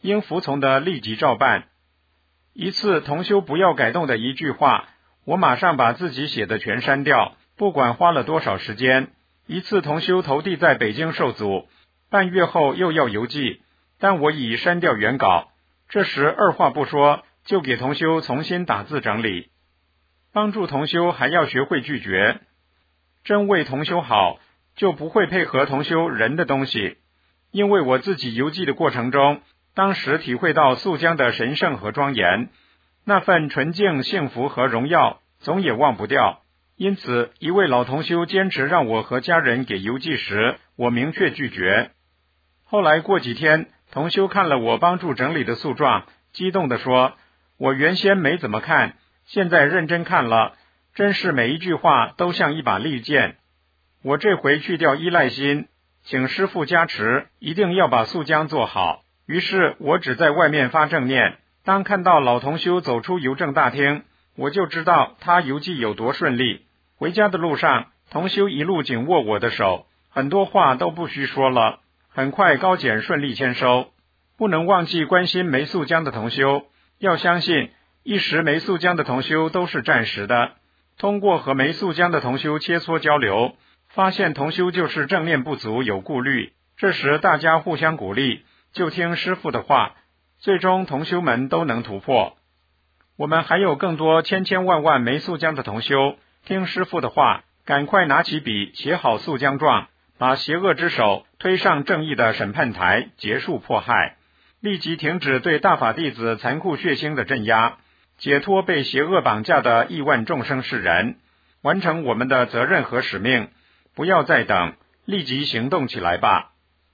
应服从的立即照办。一次同修不要改动的一句话，我马上把自己写的全删掉，不管花了多少时间。一次同修投递在北京受阻，半月后又要邮寄，但我已删掉原稿，这时二话不说就给同修重新打字整理。帮助同修还要学会拒绝，真为同修好，就不会配合同修人的东西。因为我自己邮寄的过程中，当时体会到素江的神圣和庄严，那份纯净、幸福和荣耀总也忘不掉。因此一位老同修坚持让我和家人给邮寄时，我明确拒绝。后来过几天，同修看了我帮助整理的诉状，激动地说，我原先没怎么看，现在认真看了，真是每一句话都像一把利剑。我这回去掉依赖心，请师父加持，一定要把素江做好。于是我只在外面发正念，当看到老同修走出邮政大厅，我就知道他邮寄有多顺利。回家的路上，同修一路紧握我的手，很多话都不需说了，很快高检顺利签收。不能忘记关心没素江的同修，要相信一时没素江的同修都是暂时的。通过和没素江的同修切磋交流，发现同修就是正念不足，有顾虑，这时大家互相鼓励，就听师父的话，最终同修们都能突破。我们还有更多千千万万没素江的同修，听师父的话，赶快拿起笔写好素江状，把邪恶之手推上正义的审判台，结束迫害，立即停止对大法弟子残酷血腥的镇压，解脱被邪恶绑架的亿万众生世人，完成我们的责任和使命。不要再等，立即行动起来吧。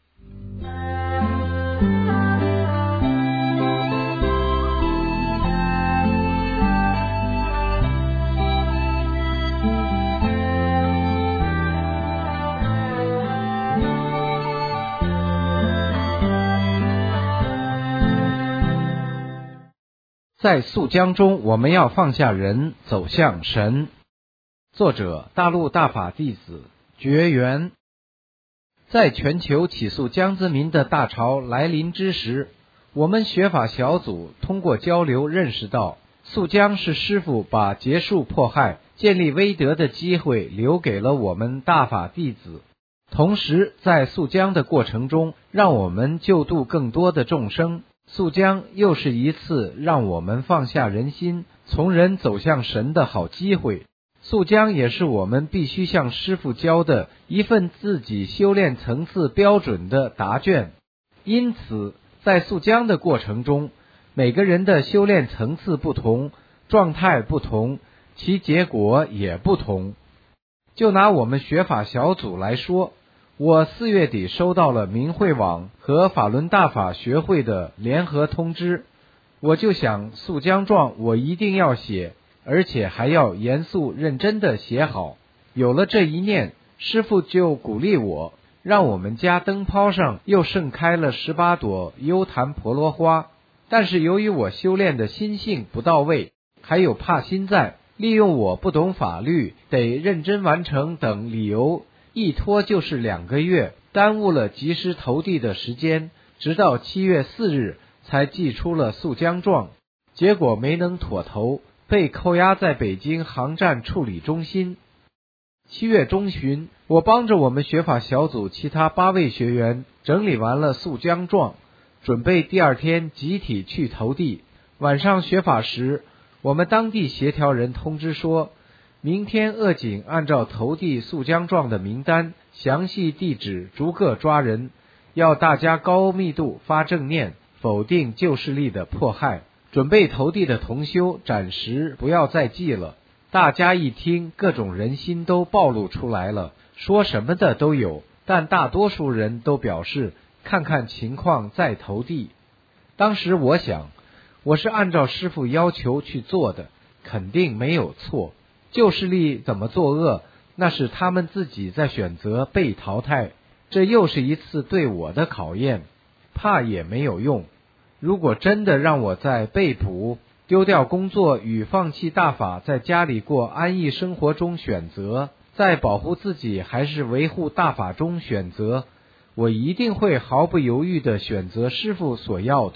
在素江中，我们要放下人，走向神。作者：大陆大法弟子觉源。在全球起诉江泽民的大潮来临之时，我们学法小组通过交流认识到，素江是师父把结束迫害、建立威德的机会留给了我们大法弟子，同时在素江的过程中，让我们救度更多的众生。素江又是一次让我们放下人心，从人走向神的好机会。素江也是我们必须向师父交的一份自己修炼层次标准的答卷。因此，在素江的过程中，每个人的修炼层次不同，状态不同，其结果也不同。就拿我们学法小组来说，我4月底收到了明慧网和法轮大法学会的联合通知，我就想素江状我一定要写，而且还要严肃认真的写好。有了这一念，师父就鼓励我，让我们家灯泡上又盛开了18朵幽檀婆罗花。但是由于我修炼的心性不到位，还有怕心在，利用我不懂法律，得认真完成等理由，一拖就是2个月，耽误了及时投递的时间，直到7月4日才寄出了素江状，结果没能妥投，被扣押在北京航站处理中心。7月中旬，我帮着我们学法小组其他8位学员整理完了素江状，准备第2天集体去投递。晚上学法时，我们当地协调人通知说，明天鄂警按照投递素江状的名单、详细地址逐个抓人，要大家高密度发正念，否定旧势力的迫害。准备投递的同修暂时不要再寄了。大家一听，各种人心都暴露出来了，说什么的都有，但大多数人都表示看看情况再投递。当时我想，我是按照师父要求去做的，肯定没有错。旧势力怎么作恶，那是他们自己在选择被淘汰，这又是一次对我的考验，怕也没有用。如果真的让我在被捕、丢掉工作与放弃大法，在家里过安逸生活中选择，在保护自己还是维护大法中选择，我一定会毫不犹豫地选择师父所要的，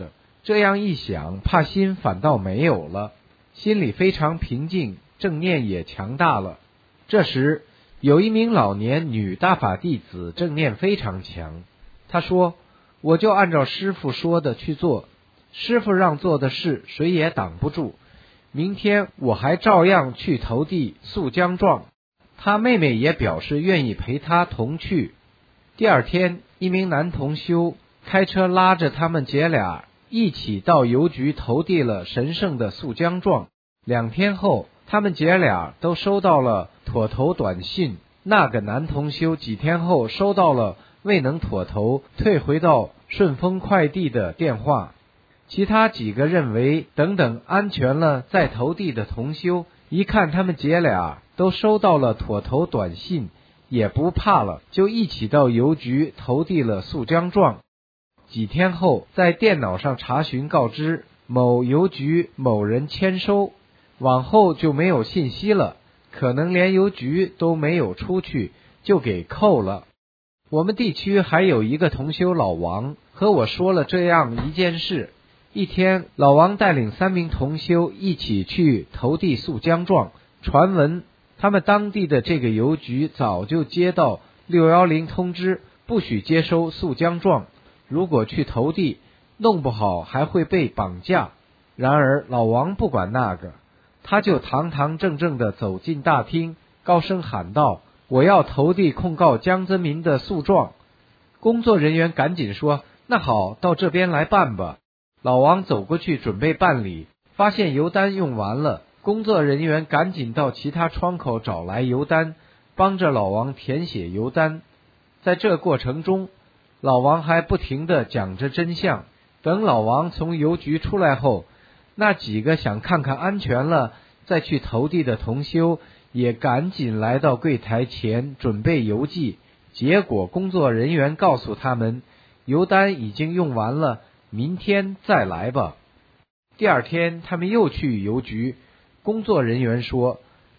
这样一想，怕心反倒没有了，心里非常平静，正念也强大了。这时有一名老年女大法弟子，正念非常强。她说，我就按照师父说的去做，师父让做的事谁也挡不住，明天我还照样去投递肃江状。她妹妹也表示愿意陪她同去。第二天，一名男同修开车拉着他们姐俩一起到邮局投递了神圣的肃江状。2天后，他们姐俩都收到了妥投短信。那个男同修几天后收到了未能妥投退回到顺丰快递的电话。其他几个认为等等安全了再投递的同修，一看他们姐俩都收到了妥投短信，也不怕了，就一起到邮局投递了肃江状。几天后，在电脑上查询告知某邮局某人签收，往后就没有信息了，可能连邮局都没有出去就给扣了。我们地区还有一个同修老王和我说了这样一件事。一天，老王带领3名同修一起去投递肃江状，传闻他们当地的这个邮局早就接到610通知，不许接收肃江状，如果去投递，弄不好还会被绑架。然而老王不管那个，他就堂堂正正地走进大厅，高声喊道，我要投递控告江泽民的诉状。工作人员赶紧说，那好，到这边来办吧。老王走过去准备办理，发现邮单用完了，工作人员赶紧到其他窗口找来邮单，帮着老王填写邮单。在这过程中，老王还不停地讲着真相。等老王从邮局出来后，那几个想看看安全了再去投递的同修也赶紧来到柜台前准备邮寄，结果工作人员告诉他们，邮单已经用完了，明天再来吧。第二天他们又去邮局，工作人员说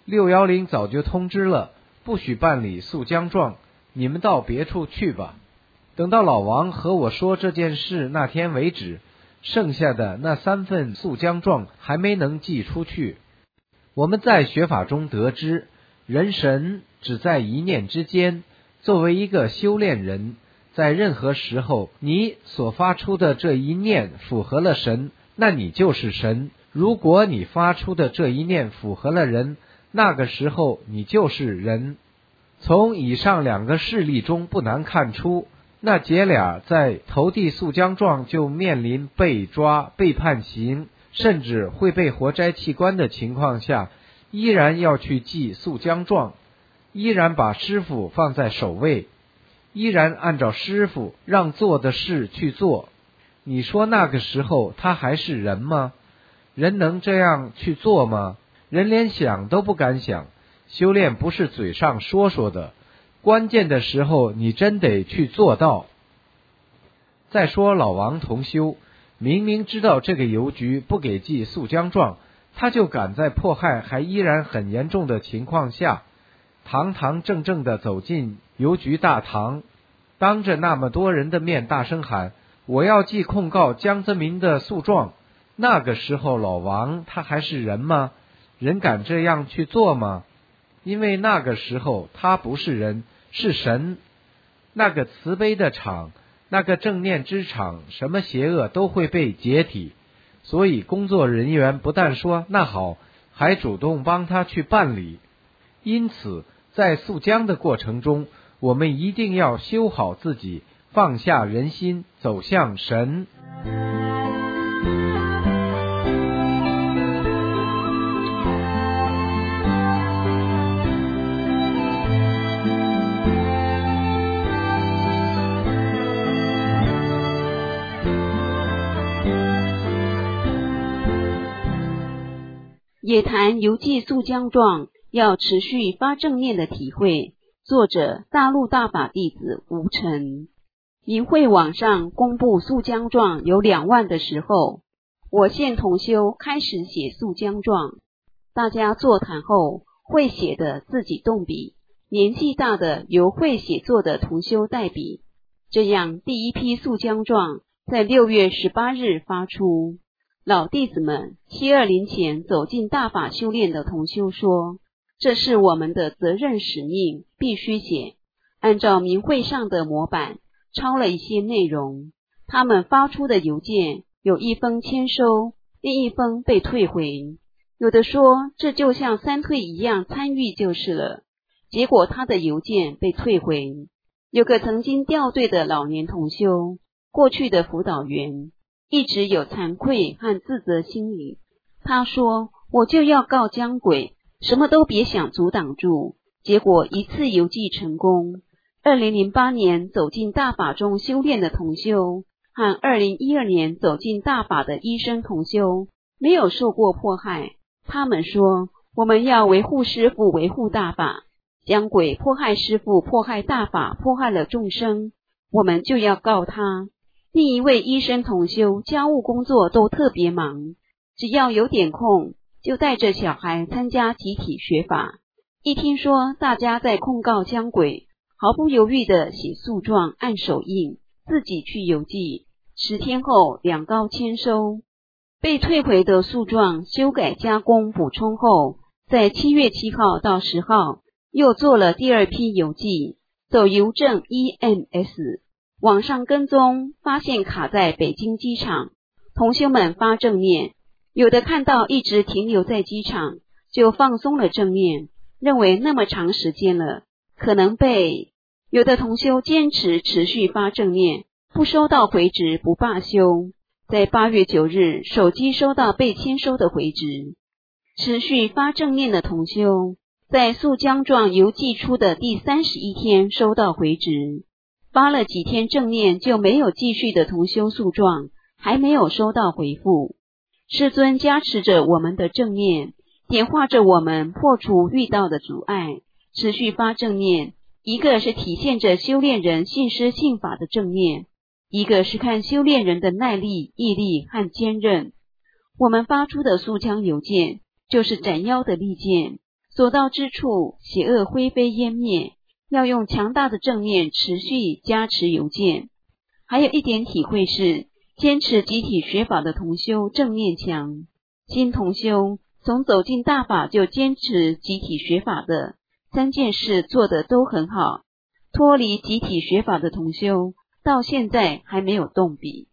610早就通知了，不许办理肃江状，你们到别处去吧。等到老王和我说这件事那天为止，剩下的那3份肃江状还没能寄出去。我们在学法中得知，人神只在一念之间。作为一个修炼人，在任何时候你所发出的这一念符合了神，那你就是神；如果你发出的这一念符合了人，那个时候你就是人。从以上2个事例中不难看出，那姐俩在投递肃江状就面临被抓、被判刑，甚至会被活摘器官的情况下，依然要去记肃江状，依然把师父放在首位，依然按照师父让做的事去做。你说那个时候他还是人吗？人能这样去做吗？人连想都不敢想。修炼不是嘴上说说的，关键的时候你真得去做到。再说老王同修，明明知道这个邮局不给寄肃江状，他就敢在迫害还依然很严重的情况下，堂堂正正地走进邮局大堂，当着那么多人的面大声喊，我要寄控告江泽民的诉状。那个时候老王他还是人吗？人敢这样去做吗？因为那个时候他不是人，是神。那个慈悲的场，那个正念之场，什么邪恶都会被解体。所以工作人员不但说那好，还主动帮他去办理。因此在肃江的过程中，我们一定要修好自己，放下人心，走向神。 也谈邮寄肃江状要持续发正念的体会。作者大陆大法弟子吴晨。明慧网上公布肃江状有2万的时候，我县同修开始写肃江状，大家座谈后，会写的自己动笔，年纪大的由会写作的同修代笔，这样第一批肃江状在6月18日发出。老弟子们720前走进大法修炼的同修说，这是我们的责任使命，必须写。按照明会上的模板抄了一些内容，他们发出的邮件有一封签收，另一封被退回。有的说这就像三退一样参与就是了，结果他的邮件被退回。有个曾经掉队的老年同修，过去的辅导员，一直有惭愧和自责心理。他说，我就要告江鬼，什么都别想阻挡住。结果一次邮寄成功。2008年走进大法中修炼的同修和2012年走进大法的医生同修没有受过迫害。他们说，我们要维护师父，维护大法。江鬼迫害师父，迫害大法，迫害了众生，我们就要告他。另一位医生同修家务工作都特别忙，只要有点空就带着小孩参加集体学法。一听说大家在控告江鬼，毫不犹豫地写诉状，按手印，自己去邮寄。10天后2告签收。被退回的诉状修改加工补充后，在7月7号到10号又做了第2批邮寄，走邮政 EMS。网上跟踪，发现卡在北京机场，同修们发正念，有的看到一直停留在机场，就放松了正念，认为那么长时间了，可能被。有的同修坚持持续发正念，不收到回执不罢休。在8月9日，手机收到被签收的回执。持续发正念的同修，在诉江状邮寄出的第31天收到回执。发了几天正念就没有继续的同修诉状，还没有收到回复。师尊加持着我们的正念，点化着我们破除遇到的阻碍，持续发正念。一个是体现着修炼人信师信法的正念，一个是看修炼人的耐力、毅力和坚韧。我们发出的诉江邮件就是斩妖的利剑，所到之处邪恶灰飞烟灭，要用强大的正念持续加持邮件。还有一点体会是，坚持集体学法的同修正念强，新同修从走进大法就坚持集体学法的3件事做得都很好，脱离集体学法的同修到现在还没有动笔。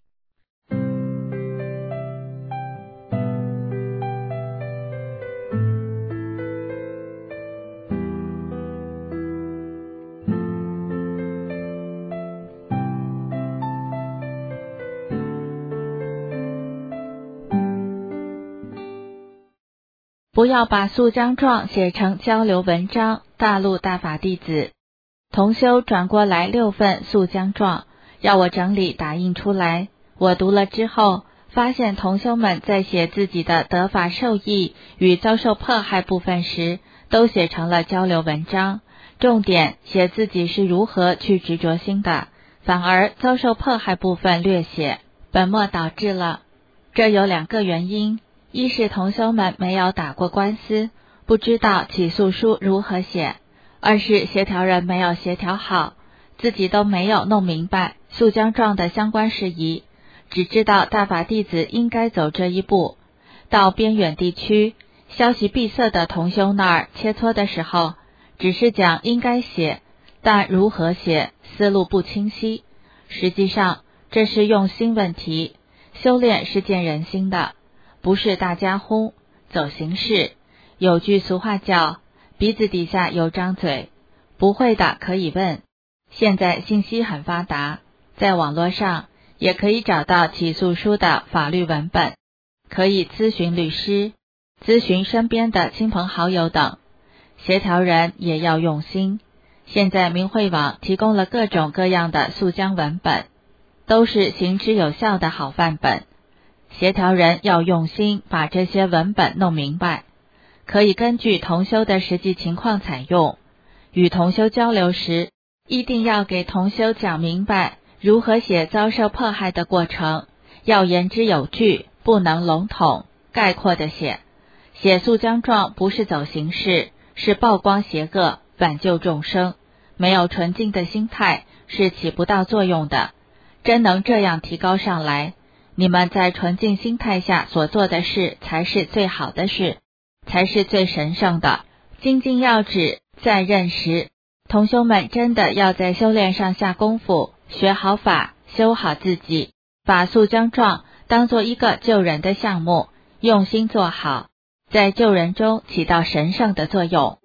不要把诉江状写成交流文章。大陆大法弟子同修转过来6份诉江状，要我整理打印出来。我读了之后，发现同修们在写自己的得法受益与遭受迫害部分时，都写成了交流文章，重点写自己是如何去执着心的，反而遭受迫害部分略写，本末倒置了。这有2个原因，一是同修们没有打过官司，不知道起诉书如何写；二是协调人没有协调好，自己都没有弄明白诉江状的相关事宜，只知道大法弟子应该走这一步。到边远地区，消息闭塞的同修那儿切磋的时候，只是讲应该写，但如何写，思路不清晰。实际上，这是用心问题，修炼是见人心的，不是大家轰走形式。有句俗话叫鼻子底下有张嘴，不会的可以问。现在信息很发达，在网络上也可以找到起诉书的法律文本，可以咨询律师，咨询身边的亲朋好友等。协调人也要用心，现在明慧网提供了各种各样的诉江文本，都是行之有效的好范本。协调人要用心把这些文本弄明白，可以根据同修的实际情况采用。与同修交流时，一定要给同修讲明白如何写遭受迫害的过程，要言之有据，不能笼统概括的写。写诉江状不是走形式，是曝光邪恶，挽救众生，没有纯净的心态是起不到作用的。 真能这样提高上来，你们在纯净心态下所做的事才是最好的事，才是最神圣的。精进要旨，在任时，同修们真的要在修炼上下功夫，学好法，修好自己，把速江状当做一个救人的项目，用心做好，在救人中起到神圣的作用。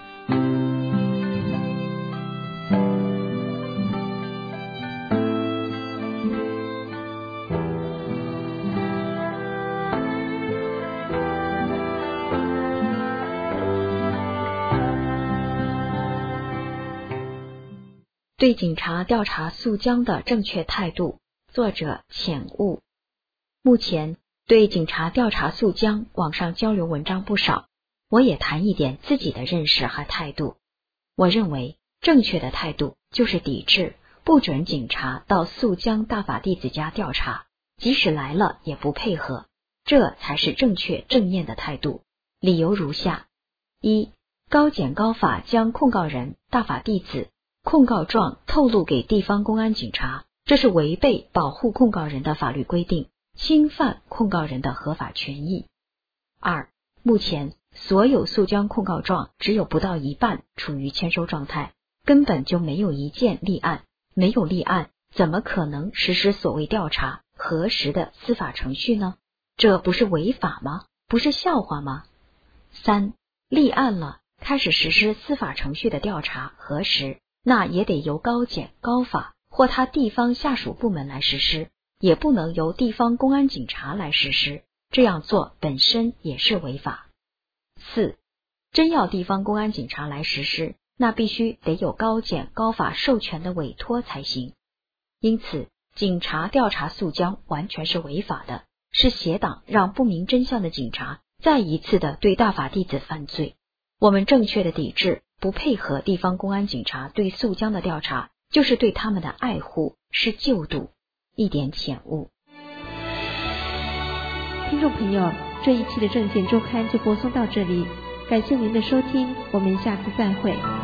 对警察调查速江的正确态度，作者浅悟。目前对警察调查速江网上交流文章不少，我也谈一点自己的认识和态度。我认为正确的态度就是抵制，不准警察到速江大法弟子家调查，即使来了也不配合，这才是正确正面的态度。理由如下：一、高检高法将控告人、大法弟子控告状透露给地方公安警察，这是违背保护控告人的法律规定，侵犯控告人的合法权益。二、目前所有速江控告状只有不到一半处于签收状态，根本就没有一件立案，没有立案，怎么可能实施所谓调查核实的司法程序呢？这不是违法吗？不是笑话吗？三、立案了，开始实施司法程序的调查核实，那也得由高检高法或他地方下属部门来实施，也不能由地方公安警察来实施，这样做本身也是违法。四、真要地方公安警察来实施，那必须得有高检高法授权的委托才行。因此警察调查速江完全是违法的，是邪党让不明真相的警察再一次的对大法弟子犯罪。我们正确的抵制，不配合地方公安警察对速江的调查，就是对他们的爱护，是救度。一点浅悟。 听众朋友，这一期的证件周刊就播送到这里，感谢您的收听，我们下次再会。